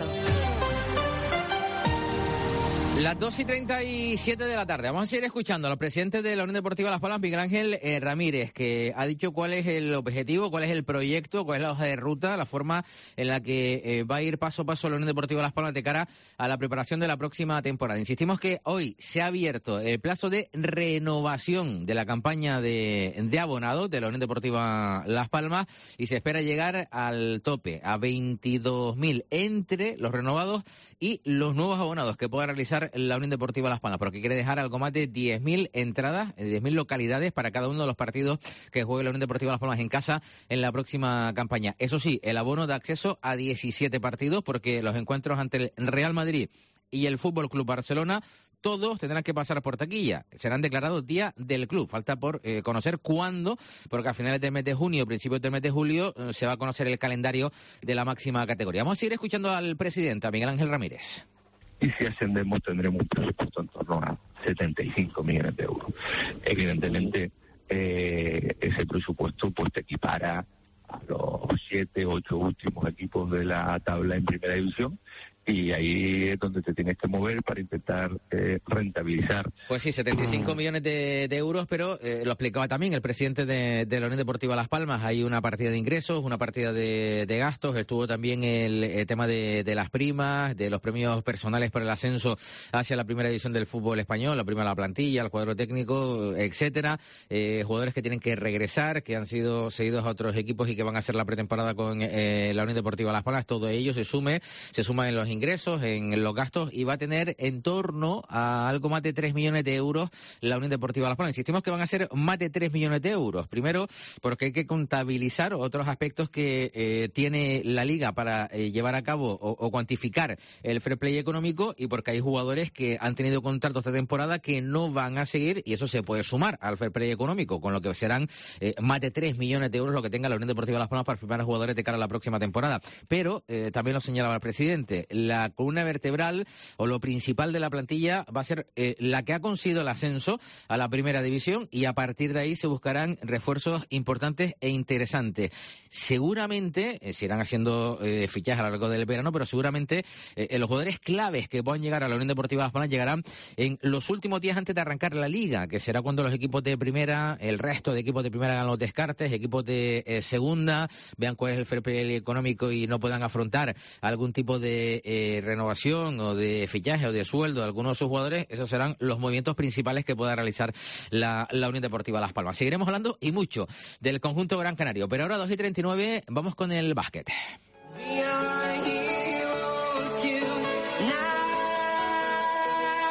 Las 2:37 de la tarde. Vamos a seguir escuchando al presidente de la Unión Deportiva Las Palmas, Miguel Ángel Ramírez, que ha dicho cuál es el objetivo, cuál es el proyecto, cuál es la hoja de ruta, la forma en la que va a ir paso a paso la Unión Deportiva Las Palmas de cara a la preparación de la próxima temporada. Insistimos que hoy se ha abierto el plazo de renovación de la campaña de abonados de la Unión Deportiva Las Palmas y se espera llegar al tope, a 22.000 entre los renovados y los nuevos abonados que pueda realizar la Unión Deportiva Las Palmas, porque quiere dejar algo más de 10.000 entradas, 10.000 localidades para cada uno de los partidos que juegue la Unión Deportiva Las Palmas en casa en la próxima campaña. Eso sí, el abono da acceso a 17 partidos, porque los encuentros ante el Real Madrid y el Fútbol Club Barcelona todos tendrán que pasar por taquilla. Serán declarados día del club. Falta por conocer cuándo, porque a finales del mes de junio, principios del mes de julio, se va a conocer el calendario de la máxima categoría. Vamos a seguir escuchando al presidente, a Miguel Ángel Ramírez. Y si ascendemos tendremos un presupuesto en torno a 75 millones de euros. Evidentemente, ese presupuesto pues te equipara a los 7, 8 últimos equipos de la tabla en primera división, y ahí es donde te tienes que mover para intentar rentabilizar. Pues sí, 75 millones de euros, pero lo explicaba también el presidente de la Unión Deportiva Las Palmas. Hay una partida de ingresos, una partida de gastos, estuvo también el tema de las primas, de los premios personales por el ascenso hacia la primera división del fútbol español, la prima de la plantilla, el cuadro técnico, etcétera. Jugadores que tienen que regresar, que han sido cedidos a otros equipos y que van a hacer la pretemporada con la Unión Deportiva Las Palmas. Todo ello se suma en los ingresos, en los gastos, y va a tener en torno a algo más de 3 millones de euros la Unión Deportiva Las Palmas. Insistimos que van a ser más de 3 millones de euros. Primero, porque hay que contabilizar otros aspectos que tiene la Liga para llevar a cabo o cuantificar el fair play económico, y porque hay jugadores que han tenido contratos de temporada que no van a seguir, y eso se puede sumar al fair play económico, con lo que serán más de 3 millones de euros lo que tenga la Unión Deportiva Las Palmas para firmar a jugadores de cara a la próxima temporada. Pero también lo señalaba el presidente, la columna vertebral o lo principal de la plantilla va a ser la que ha conseguido el ascenso a la primera división, y a partir de ahí se buscarán refuerzos importantes e interesantes. Seguramente se irán haciendo fichajes a lo largo del verano, pero seguramente los jugadores claves que puedan llegar a la Unión Deportiva Las Palmas llegarán en los últimos días antes de arrancar la Liga, que será cuando los equipos de primera, el resto de equipos de primera hagan los descartes, equipos de segunda vean cuál es el fair play económico y no puedan afrontar algún tipo de renovación o de fichaje o de sueldo de algunos de sus jugadores. Esos serán los movimientos principales que pueda realizar la Unión Deportiva Las Palmas. Seguiremos hablando y mucho del conjunto gran canario, pero ahora 2:39 vamos con el básquet.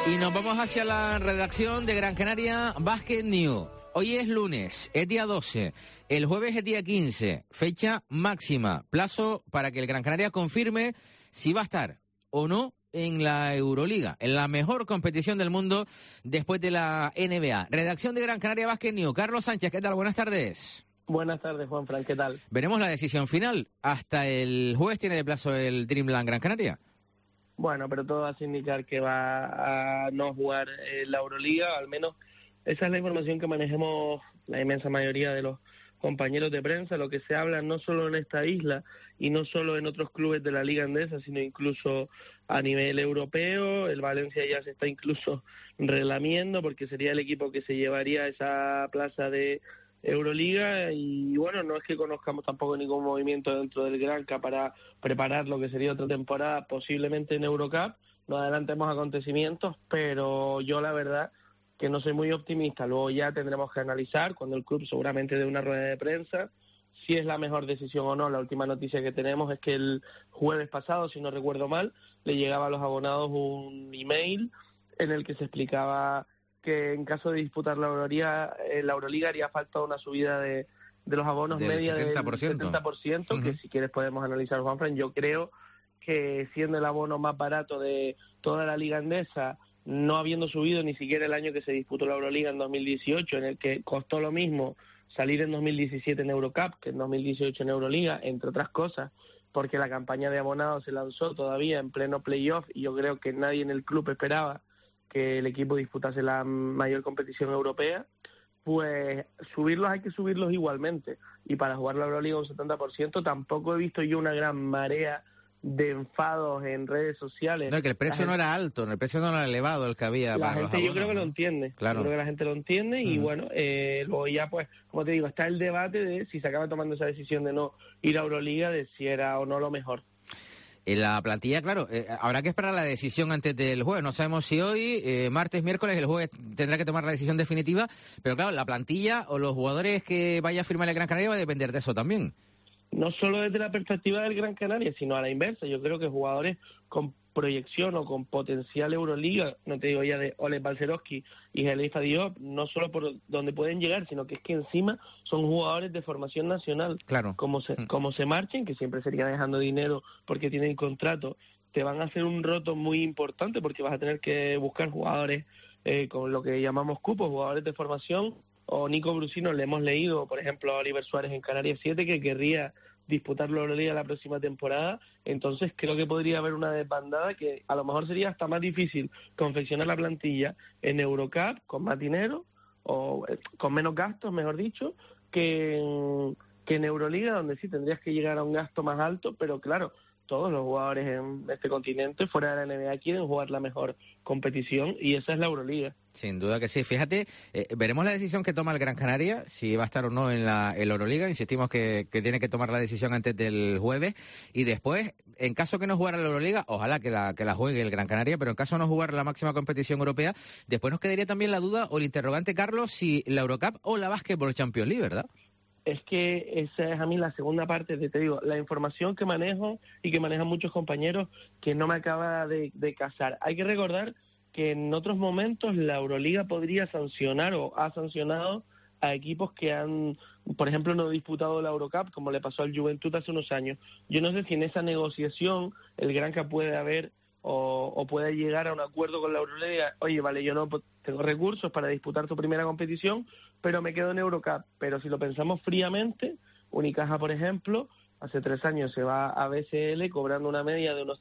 Y nos vamos hacia la redacción de Gran Canaria Basket News. Hoy es lunes, es día 12, el jueves es día 15, fecha máxima, plazo para que el Gran Canaria confirme si va a estar o no en la Euroliga, en la mejor competición del mundo después de la NBA. Redacción de Gran Canaria Basket News. Carlos Sánchez, ¿qué tal? Buenas tardes. Buenas tardes, Juanfran, ¿qué tal? Veremos la decisión final. Hasta el jueves tiene de plazo el Dreamland Gran Canaria. Bueno, pero todo hace indicar que va a no jugar la Euroliga, al menos esa es la información que manejemos la inmensa mayoría de los compañeros de prensa, lo que se habla no solo en esta isla y no solo en otros clubes de la Liga Endesa, sino incluso a nivel europeo. El Valencia ya se está incluso relamiendo porque sería el equipo que se llevaría esa plaza de Euroliga, y bueno, no es que conozcamos tampoco ningún movimiento dentro del Granca para preparar lo que sería otra temporada posiblemente en Eurocup. No adelantemos acontecimientos, pero yo la verdad que no soy muy optimista. Luego ya tendremos que analizar cuando el club seguramente dé una rueda de prensa si es la mejor decisión o no. La última noticia que tenemos es que el jueves pasado, si no recuerdo mal, le llegaba a los abonados un email en el que se explicaba que en caso de disputar la Euroliga haría falta una subida de los abonos media del 70%, que si quieres podemos analizar, Juanfran. Yo creo que siendo el abono más barato de toda la Liga Endesa, no habiendo subido ni siquiera el año que se disputó la Euroliga en 2018, en el que costó lo mismo salir en 2017 en Eurocup que en 2018 en Euroliga, entre otras cosas, porque la campaña de abonados se lanzó todavía en pleno playoff y yo creo que nadie en el club esperaba que el equipo disputase la mayor competición europea, pues subirlos hay que subirlos igualmente. Y para jugar la Euroliga un 70% tampoco he visto yo una gran marea de enfados en redes sociales. No, que el precio no era alto, el precio no era elevado el que había para los abonos. Yo creo que lo entiende, claro. Yo creo que la gente lo entiende y bueno, luego ya pues, como te digo, está el debate de si se acaba tomando esa decisión de no ir a Euroliga, de si era o no lo mejor. En la plantilla, claro, habrá que esperar la decisión antes del jueves. No sabemos si hoy, martes, miércoles, el jueves tendrá que tomar la decisión definitiva. Pero claro, la plantilla o los jugadores que vaya a firmar el Gran Canaria va a depender de eso también. No solo desde la perspectiva del Gran Canaria, sino a la inversa. Yo creo que jugadores con proyección o con potencial Euroliga, no te digo ya de Oleg Balcerowski y Khalifa Diop, no solo por donde pueden llegar, sino que es que encima son jugadores de formación nacional. Claro. Como se marchen, que siempre sería dejando dinero porque tienen contrato, te van a hacer un roto muy importante porque vas a tener que buscar jugadores con lo que llamamos cupos, jugadores de formación. O Nico Brusino, le hemos leído, por ejemplo, a Oliver Suárez en Canarias 7, que querría disputar la Euroliga la próxima temporada. Entonces creo que podría haber una desbandada que a lo mejor sería hasta más difícil confeccionar la plantilla en Eurocup con más dinero o con menos gastos, mejor dicho, que en Euroliga, donde sí tendrías que llegar a un gasto más alto, pero claro, todos los jugadores en este continente, fuera de la NBA, quieren jugar la mejor competición y esa es la Euroliga. Sin duda que sí. Fíjate, veremos la decisión que toma el Gran Canaria, si va a estar o no en la Euroliga. Insistimos que tiene que tomar la decisión antes del jueves. Y después, en caso que no jugara la Euroliga, ojalá que la juegue el Gran Canaria, pero en caso de no jugar la máxima competición europea, después nos quedaría también la duda o el interrogante, Carlos, si la Eurocup o la Basketball Champions League, ¿verdad? Es que esa es a mí la segunda parte, te digo, la información que manejo y que manejan muchos compañeros que no me acaba de casar. Hay que recordar que en otros momentos la Euroliga podría sancionar o ha sancionado a equipos que han, por ejemplo, no disputado la Eurocup, como le pasó al Juventud hace unos años. Yo no sé si en esa negociación el Granca puede haber o puede llegar a un acuerdo con la Euroliga. Oye, vale, yo no tengo recursos para disputar tu primera competición, pero me quedo en Eurocup. Pero si lo pensamos fríamente, Unicaja, por ejemplo, hace 3 años se va a BCL cobrando una media de unos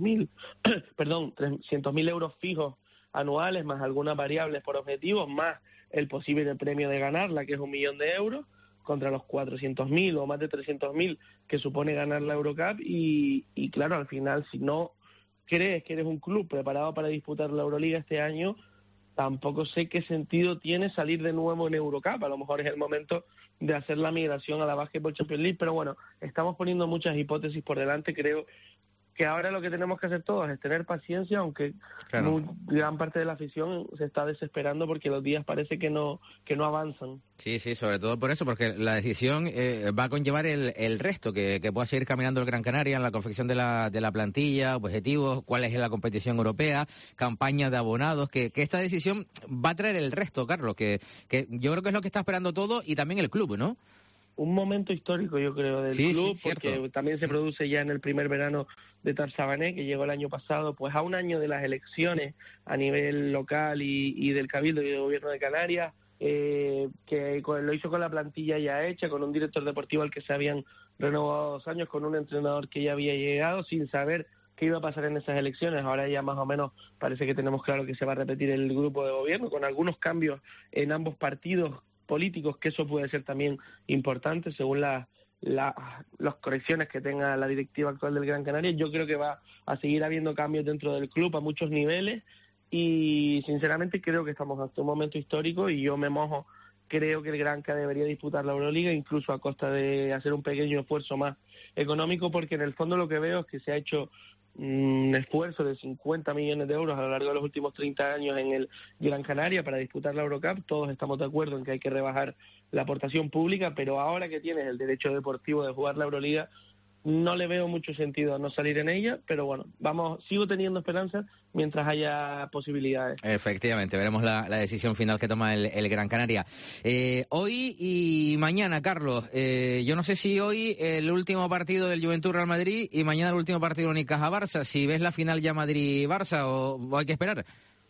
300.000 euros fijos anuales, más algunas variables por objetivos, más el posible premio de ganarla, que es 1 millón de euros, contra los 400.000 o más de 300.000 que supone ganar la Eurocup. Y claro, al final, si no crees que eres un club preparado para disputar la Euroliga este año, tampoco sé qué sentido tiene salir de nuevo en Eurocup. A lo mejor es el momento de hacer la migración a la Basketball Champions League, pero bueno, estamos poniendo muchas hipótesis por delante. Creo que ahora lo que tenemos que hacer todos es tener paciencia, aunque gran parte de la afición se está desesperando porque los días parece que no avanzan. Sí, sobre todo por eso, porque la decisión va a conllevar el resto, que pueda seguir caminando el Gran Canaria en la confección de la plantilla, objetivos, cuál es la competición europea, campaña de abonados, que esta decisión va a traer el resto, Carlos, que yo creo que es lo que está esperando todo y también el club, ¿no? Un momento histórico, yo creo, del club, porque cierto. también se produce ya en el primer verano de Tarsabané, que llegó el año pasado, pues a un año de las elecciones a nivel local y del Cabildo y del Gobierno de Canarias, que lo hizo con la plantilla ya hecha, con un director deportivo al que se habían renovado 2 años, con un entrenador que ya había llegado sin saber qué iba a pasar en esas elecciones. Ahora ya más o menos parece que tenemos claro que se va a repetir el grupo de gobierno, con algunos cambios en ambos partidos políticos, que eso puede ser también importante según las correcciones que tenga la directiva actual del Gran Canaria. Yo creo que va a seguir habiendo cambios dentro del club a muchos niveles y sinceramente creo que estamos ante un momento histórico y yo me mojo. Creo que el Granca debería disputar la Euroliga, incluso a costa de hacer un pequeño esfuerzo más económico, porque en el fondo lo que veo es que se ha hecho un esfuerzo de 50 millones de euros a lo largo de los últimos 30 años en el Gran Canaria para disputar la Eurocup. Todos estamos de acuerdo en que hay que rebajar la aportación pública, pero ahora que tienes el derecho deportivo de jugar la Euroliga, no le veo mucho sentido a no salir en ella, pero bueno, sigo teniendo esperanza mientras haya posibilidades. Efectivamente, veremos la decisión final que toma el Gran Canaria. Hoy y mañana, Carlos, yo no sé si hoy el último partido del Juventud Real Madrid y mañana el último partido Unicaja Barça, si ves la final ya Madrid-Barça o hay que esperar.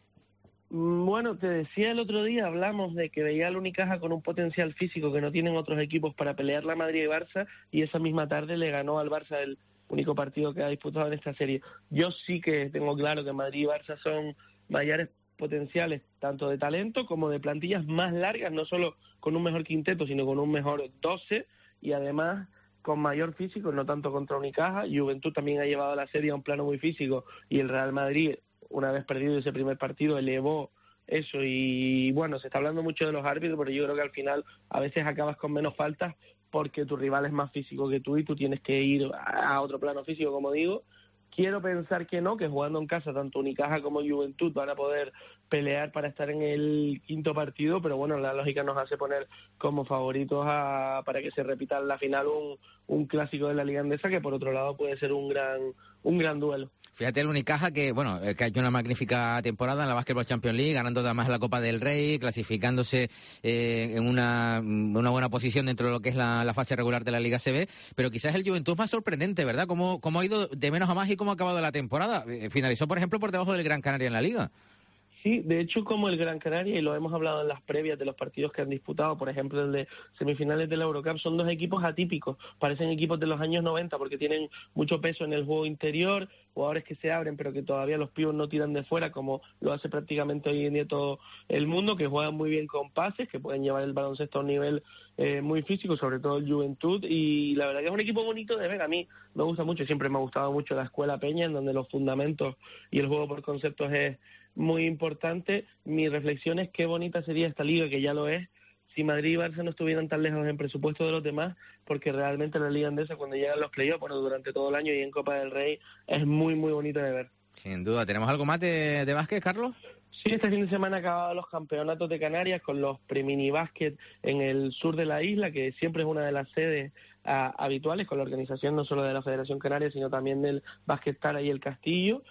Bueno, te decía el otro día, hablamos de que veía al Unicaja con un potencial físico que no tienen otros equipos para pelear la Madrid y Barça, y esa misma tarde le ganó al Barça el único partido que ha disputado en esta serie. Yo sí que tengo claro que Madrid y Barça son mayores potenciales, tanto de talento como de plantillas más largas, no solo con un mejor quinteto, sino con un mejor 12, y además con mayor físico, no tanto contra Unicaja. Juventud también ha llevado a la serie a un plano muy físico, y el Real Madrid, una vez perdido ese primer partido, elevó eso. Y bueno, se está hablando mucho de los árbitros, pero yo creo que al final a veces acabas con menos faltas porque tu rival es más físico que tú y tú tienes que ir a otro plano físico, como digo. Quiero pensar que no, que jugando en casa tanto Unicaja como Juventud van a poder pelear para estar en el quinto partido, pero bueno, la lógica nos hace poner como favoritos para que se repita en la final un clásico de la Liga Andesa, que por otro lado puede ser un gran duelo. Fíjate el Unicaja que ha hecho una magnífica temporada en la Basketball Champions League, ganando además la Copa del Rey, clasificándose en una buena posición dentro de lo que es la fase regular de la Liga CB, pero quizás el Juventud es más sorprendente, ¿verdad? ¿Cómo ha ido de menos a más y cómo ha acabado la temporada? Finalizó, por ejemplo, por debajo del Gran Canaria en la Liga. Sí, de hecho, como el Gran Canaria, y lo hemos hablado en las previas de los partidos que han disputado, por ejemplo, el de semifinales de la Eurocup, son dos equipos atípicos, parecen equipos de los años 90 porque tienen mucho peso en el juego interior, jugadores que se abren pero que todavía los pibos no tiran de fuera, como lo hace prácticamente hoy en día todo el mundo, que juegan muy bien con pases, que pueden llevar el baloncesto a un nivel muy físico, sobre todo el Juventud, y la verdad que es un equipo bonito de ver. A mí me gusta mucho, siempre me ha gustado mucho la Escuela Peña, en donde los fundamentos y el juego por conceptos es muy importante. Mi reflexión es qué bonita sería esta liga, que ya lo es, si Madrid y Barça no estuvieran tan lejos en presupuesto de los demás, porque realmente la Liga Andesa, cuando llegan los playoffs, bueno, durante todo el año y en Copa del Rey, es muy, muy bonita de ver. Sin duda. ¿Tenemos algo más de básquet, Carlos? Sí, este fin de semana han acabado los campeonatos de Canarias con los Premini Básquet en el sur de la isla, que siempre es una de las sedes habituales, con la organización no solo de la Federación Canaria, sino también del Básquet Tara y el Castillo.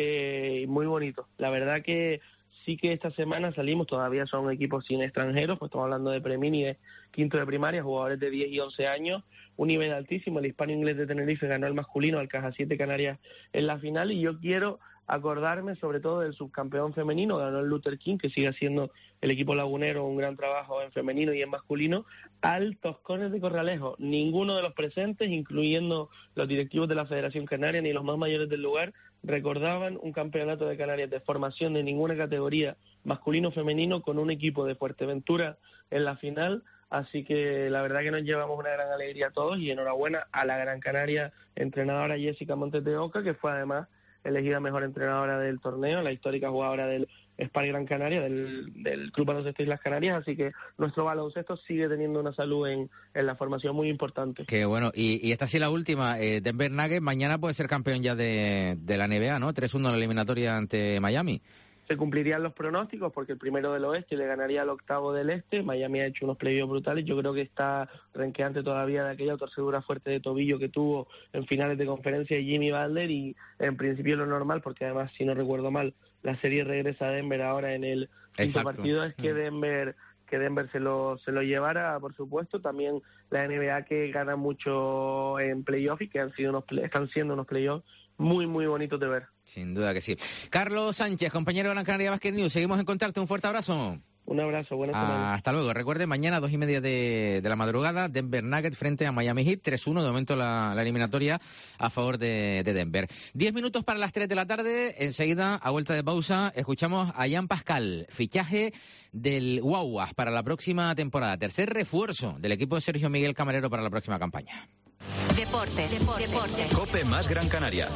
Muy bonito. La verdad que sí que esta semana salimos, todavía son equipos sin extranjeros, pues estamos hablando de Premini de quinto de primaria, jugadores de 10 y 11 años, un nivel altísimo. El Hispano Inglés de Tenerife ganó el masculino al Caja 7 Canarias en la final, y yo quiero acordarme sobre todo del subcampeón femenino, ganó el Luther King, que sigue haciendo el equipo lagunero un gran trabajo en femenino y en masculino, al Toscones de Corralejo. Ninguno de los presentes, incluyendo los directivos de la Federación Canaria ni los más mayores del lugar, recordaban un campeonato de Canarias de formación de ninguna categoría, masculino o femenino, con un equipo de Fuerteventura en la final. Así que la verdad que nos llevamos una gran alegría a todos, y enhorabuena a la Gran Canaria entrenadora Jessica Montes de Oca, que fue además elegida mejor entrenadora del torneo, la histórica jugadora del Spar Gran Canaria, del Club Baloncesto Islas Canarias, así que nuestro baloncesto sigue teniendo una salud en la formación muy importante. Qué bueno, y esta sí la última, Denver Nuggets mañana puede ser campeón ya de la NBA, ¿no? 3-1 en la eliminatoria ante Miami. Se cumplirían los pronósticos porque el primero del oeste le ganaría al octavo del este. Miami ha hecho unos playoffs brutales. Yo creo que está renqueante todavía de aquella torcedura fuerte de tobillo que tuvo en finales de conferencia Jimmy Butler, y en principio lo normal, porque además, si no recuerdo mal, la serie regresa a Denver ahora en el quinto partido, es que Denver se lo llevara, por supuesto. También la NBA, que gana mucho en playoffs y que están siendo unos playoffs muy, muy bonitos de ver. Sin duda que sí. Carlos Sánchez, compañero de Gran Canaria Basket News, seguimos en contacto. Un fuerte abrazo. Un abrazo, buenas semanas. Hasta luego. Recuerden, mañana 2:30 de la madrugada, Denver Nuggets frente a Miami Heat, 3-1, de momento la eliminatoria a favor de Denver. 10 minutos para las 3 de la tarde, enseguida, a vuelta de pausa, escuchamos a Jean Pascal, fichaje del Guaguas para la próxima temporada, tercer refuerzo del equipo de Sergio Miguel Camarero para la próxima campaña. Deportes. COPE más Gran Canaria.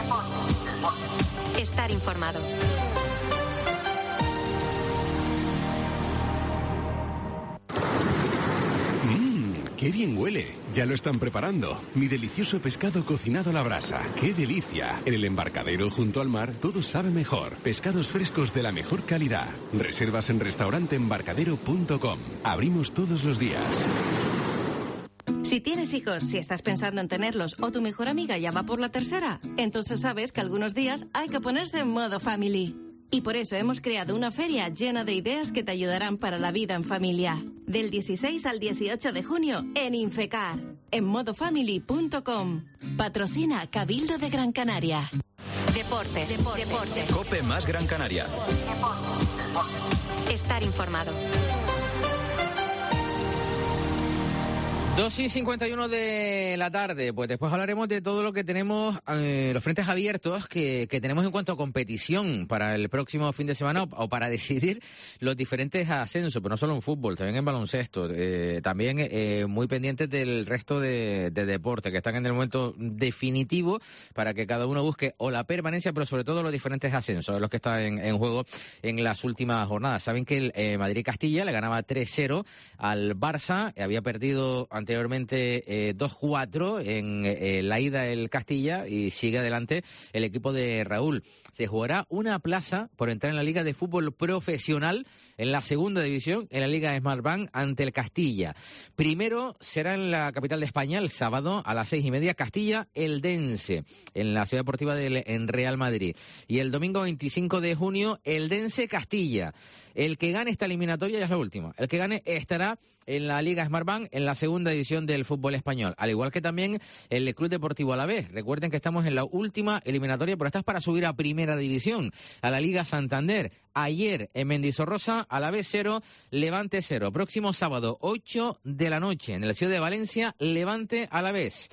Estar informado. ¡Qué bien huele! Ya lo están preparando. Mi delicioso pescado cocinado a la brasa. ¡Qué delicia! En el embarcadero junto al mar todo sabe mejor. Pescados frescos de la mejor calidad. Reservas en restauranteembarcadero.com. Abrimos todos los días. Si tienes hijos, si estás pensando en tenerlos o tu mejor amiga ya va por la tercera, entonces sabes que algunos días hay que ponerse en modo family. Y por eso hemos creado una feria llena de ideas que te ayudarán para la vida en familia. Del 16 al 18 de junio en Infecar, en modofamily.com. Patrocina Cabildo de Gran Canaria. Deportes. COPE más Gran Canaria. Estar informado. 2:51 de la tarde, pues después hablaremos de todo lo que tenemos, los frentes abiertos que tenemos en cuanto a competición para el próximo fin de semana o para decidir los diferentes ascensos, pero no solo en fútbol, también en baloncesto, también muy pendientes del resto de deportes que están en el momento definitivo para que cada uno busque o la permanencia, pero sobre todo los diferentes ascensos, los que están en juego en las últimas jornadas. Saben que el Madrid-Castilla le ganaba 3-0 al Barça, había perdido anteriormente 2-4 en la ida del Castilla y sigue adelante el equipo de Raúl. Se jugará una plaza por entrar en la Liga de Fútbol Profesional en la segunda división, en la Liga Smartbank ante el Castilla. Primero será en la capital de España el sábado a las 6:30, Castilla-Eldense, en la Ciudad Deportiva en Real Madrid. Y el domingo 25 de junio, Eldense-Castilla. El que gane esta eliminatoria ya es la última. El que gane estará en la Liga Smartbank en la segunda división del fútbol español, al igual que también el Club Deportivo Alavés. Recuerden que estamos en la última eliminatoria, pero esta es para subir a primera división, a la Liga Santander. Ayer en Mendizorroza, Alavés 0, Levante 0. Próximo sábado, 8 de la noche, en el Ciudad de Valencia, Levante Alavés.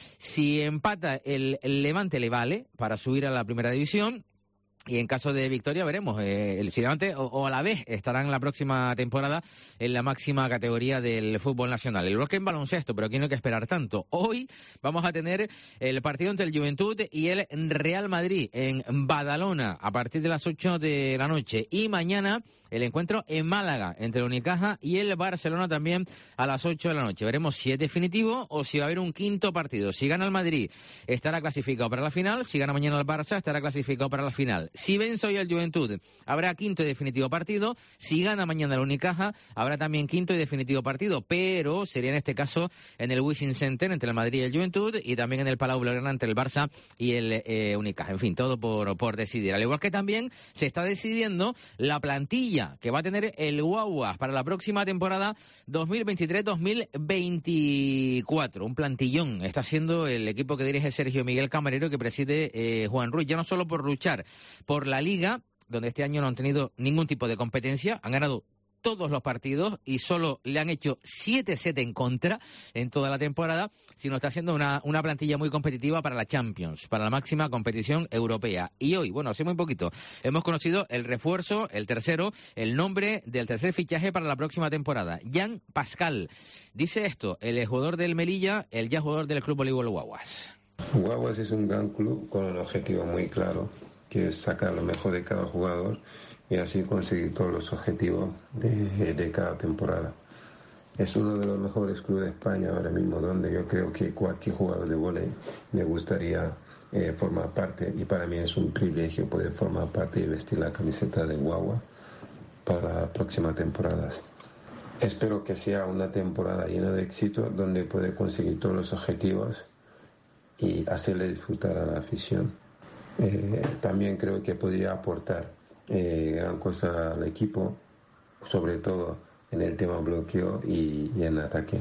Si empata el Levante le vale para subir a la primera división. Y en caso de victoria veremos, el Levante o Alavés estarán la próxima temporada en la máxima categoría del fútbol nacional. El bloque en baloncesto, pero aquí no hay que esperar tanto. Hoy vamos a tener el partido entre el Juventud y el Real Madrid en Badalona a partir de las 8 de la noche. Y mañana el encuentro en Málaga entre el Unicaja y el Barcelona también a las 8 de la noche. Veremos si es definitivo o si va a haber un quinto partido. Si gana el Madrid, estará clasificado para la final. Si gana mañana el Barça, estará clasificado para la final. Si vence hoy el Juventud, habrá quinto y definitivo partido. Si gana mañana el Unicaja, habrá también quinto y definitivo partido. Pero sería en este caso en el Wishing Center entre el Madrid y el Juventud, y también en el Palau Blaugrana entre el Barça y el Unicaja. En fin, todo por decidir. Al igual que también se está decidiendo la plantilla que va a tener el Guaguas para la próxima temporada 2023-2024. Un plantillón está siendo el equipo que dirige Sergio Miguel Camarero, que preside Juan Ruiz, ya no solo por luchar por la Liga, donde este año no han tenido ningún tipo de competencia, han ganado todos los partidos y solo le han hecho 7 sets en contra en toda la temporada, sino está siendo una plantilla muy competitiva para la Champions, para la máxima competición europea. Y hoy, bueno, hace muy poquito, hemos conocido el refuerzo, el tercero, el nombre del tercer fichaje para la próxima temporada, Jean Pascal. Dice esto, el jugador del Melilla, el ya jugador del Club Voleibol Guaguas. Guaguas es un gran club con un objetivo muy claro, que es sacar lo mejor de cada jugador. y así conseguir todos los objetivos de cada temporada. Es uno de los mejores clubes de España ahora mismo, donde yo creo que cualquier jugador de vóley me gustaría formar parte, y para mí es un privilegio poder formar parte y vestir la camiseta de Guagua para las próximas temporadas. Espero que sea una temporada llena de éxito, donde pueda conseguir todos los objetivos y hacerle disfrutar a la afición. También creo que podría aportar gran cosa al equipo, sobre todo en el tema bloqueo y en ataque.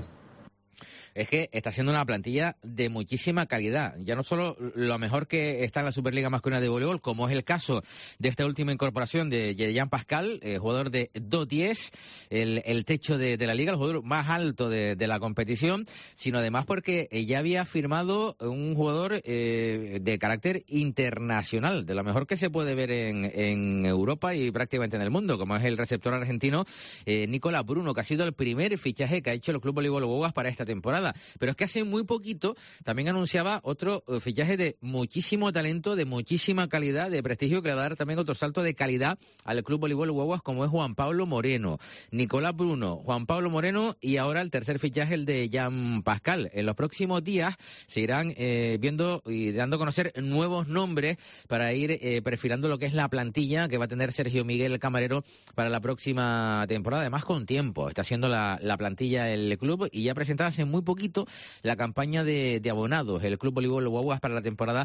Es que está siendo una plantilla de muchísima calidad. Ya no solo lo mejor que está en la Superliga Masculina de Voleibol, como es el caso de esta última incorporación de Jean Pascal, jugador de 2'10", el techo de la liga, el jugador más alto de la competición, sino además porque ya había firmado un jugador de carácter internacional, de lo mejor que se puede ver en Europa y prácticamente en el mundo, como es el receptor argentino Nicolás Bruno, que ha sido el primer fichaje que ha hecho el Club Voleibol Guaguas para esta temporada. Pero es que hace muy poquito también anunciaba otro fichaje de muchísimo talento, de muchísima calidad, de prestigio, que le va a dar también otro salto de calidad al Club Voleibol Guaguas, como es Juan Pablo Moreno. Nicolás Bruno, Juan Pablo Moreno, y ahora el tercer fichaje, el de Jean Pascal. En los próximos días se irán viendo y dando a conocer nuevos nombres para ir perfilando lo que es la plantilla que va a tener Sergio Miguel Camarero para la próxima temporada. Además, con tiempo está haciendo la plantilla el club, y ya presentada hace muy poquito la campaña de abonados, el Club Voleibol Guaguas para la temporada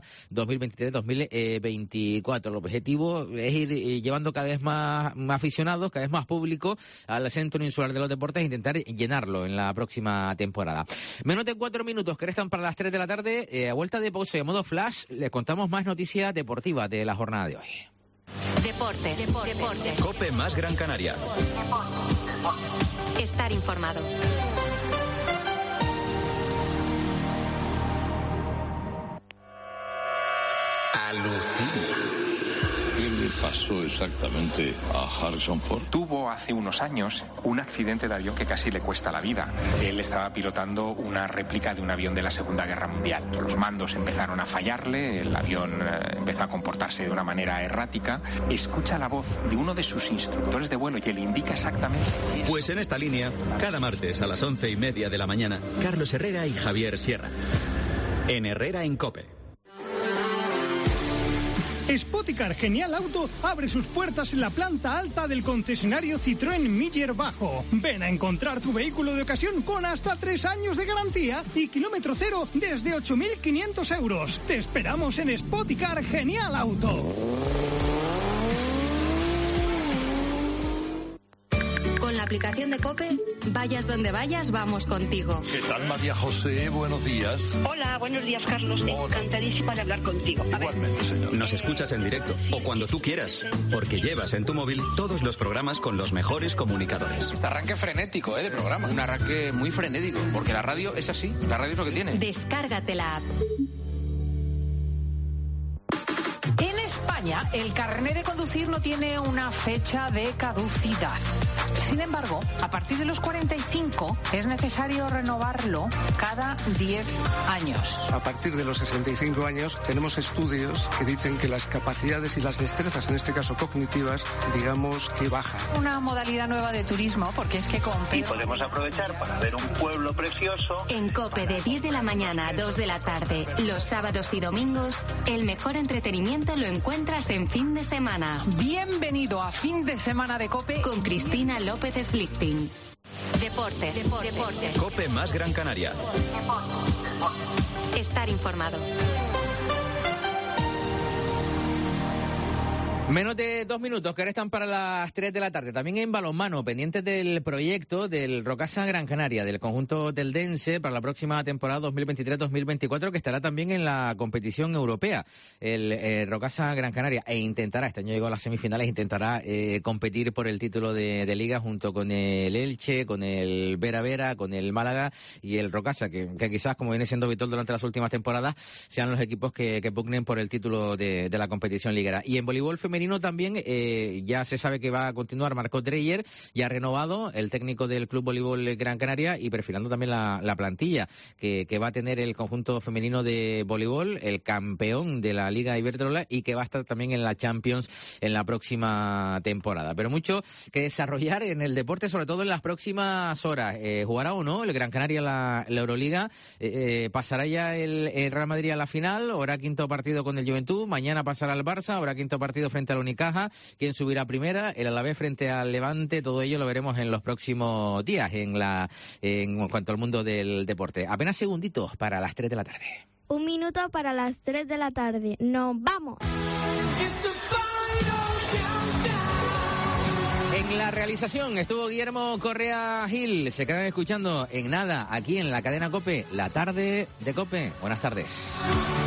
2023-2024. El objetivo es ir llevando cada vez más aficionados, cada vez más público al Centro Insular de los Deportes e intentar llenarlo en la próxima temporada. Menos de 4 minutos que restan para las 3 de la tarde. A vuelta de pausa y a modo flash, les contamos más noticias deportivas de la jornada de hoy. Deportes. COPE más Gran Canaria. Estar informado. Alucina. ¿Qué le pasó exactamente a Harrison Ford? Tuvo hace unos años un accidente de avión que casi le cuesta la vida. Él estaba pilotando una réplica de un avión de la Segunda Guerra Mundial. Los mandos empezaron a fallarle, el avión empezó a comportarse de una manera errática. Escucha la voz de uno de sus instructores de vuelo y le indica exactamente... Pues en esta línea, cada martes a las 11:30 de la mañana, Carlos Herrera y Javier Sierra. En Herrera en COPE. Spoticar Genial Auto abre sus puertas en la planta alta del concesionario Citroën Miller Bajo. Ven a encontrar tu vehículo de ocasión con hasta 3 años de garantía y kilómetro cero desde 8.500 euros. Te esperamos en Spoticar Genial Auto. Con la aplicación de COPE, vayas donde vayas, vamos contigo. ¿Qué tal, María José? Buenos días. Hola, buenos días, Carlos. Encantadísima de hablar contigo. Igualmente, señor. Nos escuchas en directo o cuando tú quieras, porque llevas en tu móvil todos los programas con los mejores comunicadores. Este arranque frenético, de programa. Un arranque muy frenético, porque la radio es así. La radio es lo que tiene. Descárgate la app. En España, el carné de conducir no tiene una fecha de caducidad. Sin embargo, a partir de los 45 es necesario renovarlo cada 10 años. A partir de los 65 años tenemos estudios que dicen que las capacidades y las destrezas, en este caso cognitivas, digamos que bajan. Una modalidad nueva de turismo, porque es que Y podemos aprovechar para ver un pueblo precioso. En COPE de 10 de la mañana a 2 de la tarde, los sábados y domingos, el mejor entretenimiento lo encuentras en Fin de Semana. Bienvenido a Fin de Semana de COPE con Cristina López Slichting. Deportes. COPE más Gran Canaria. Estar informado. Menos de 2 minutos que restan para las 3 de la tarde. También en balonmano, pendientes del proyecto del Rocasa Gran Canaria, del conjunto teldense para la próxima temporada 2023-2024, que estará también en la competición europea. El Rocasa Gran Canaria intentará, este año llegó a las semifinales, intentará competir por el título de liga junto con el Elche, con el Vera Vera, con el Málaga y el Rocasa, que quizás, como viene siendo habitual durante las últimas temporadas, sean los equipos que pugnen por el título de la competición liguera. Y en voleibol femenino, femenino también, ya se sabe que va a continuar Marco Dreyer, ya renovado, el técnico del Club Voleibol Gran Canaria, y perfilando también la plantilla que va a tener el conjunto femenino de voleibol, el campeón de la Liga Iberdrola, y que va a estar también en la Champions en la próxima temporada. Pero mucho que desarrollar en el deporte, sobre todo en las próximas horas. ¿Jugará o no el Gran Canaria la Euroliga? ¿Pasará ya el Real Madrid a la final? ¿Habrá quinto partido con el Juventud? Mañana pasará el Barça, habrá quinto partido frente al Unicaja. ¿Quién subirá primera? El Alavés frente al Levante. Todo ello lo veremos en los próximos días en cuanto al mundo del deporte. Apenas segunditos para las 3 de la tarde. 1 minuto para las 3 de la tarde. ¡Nos vamos! En la realización estuvo Guillermo Correa Gil. Se quedan escuchando en nada aquí en la cadena COPE, la tarde de COPE. Buenas tardes.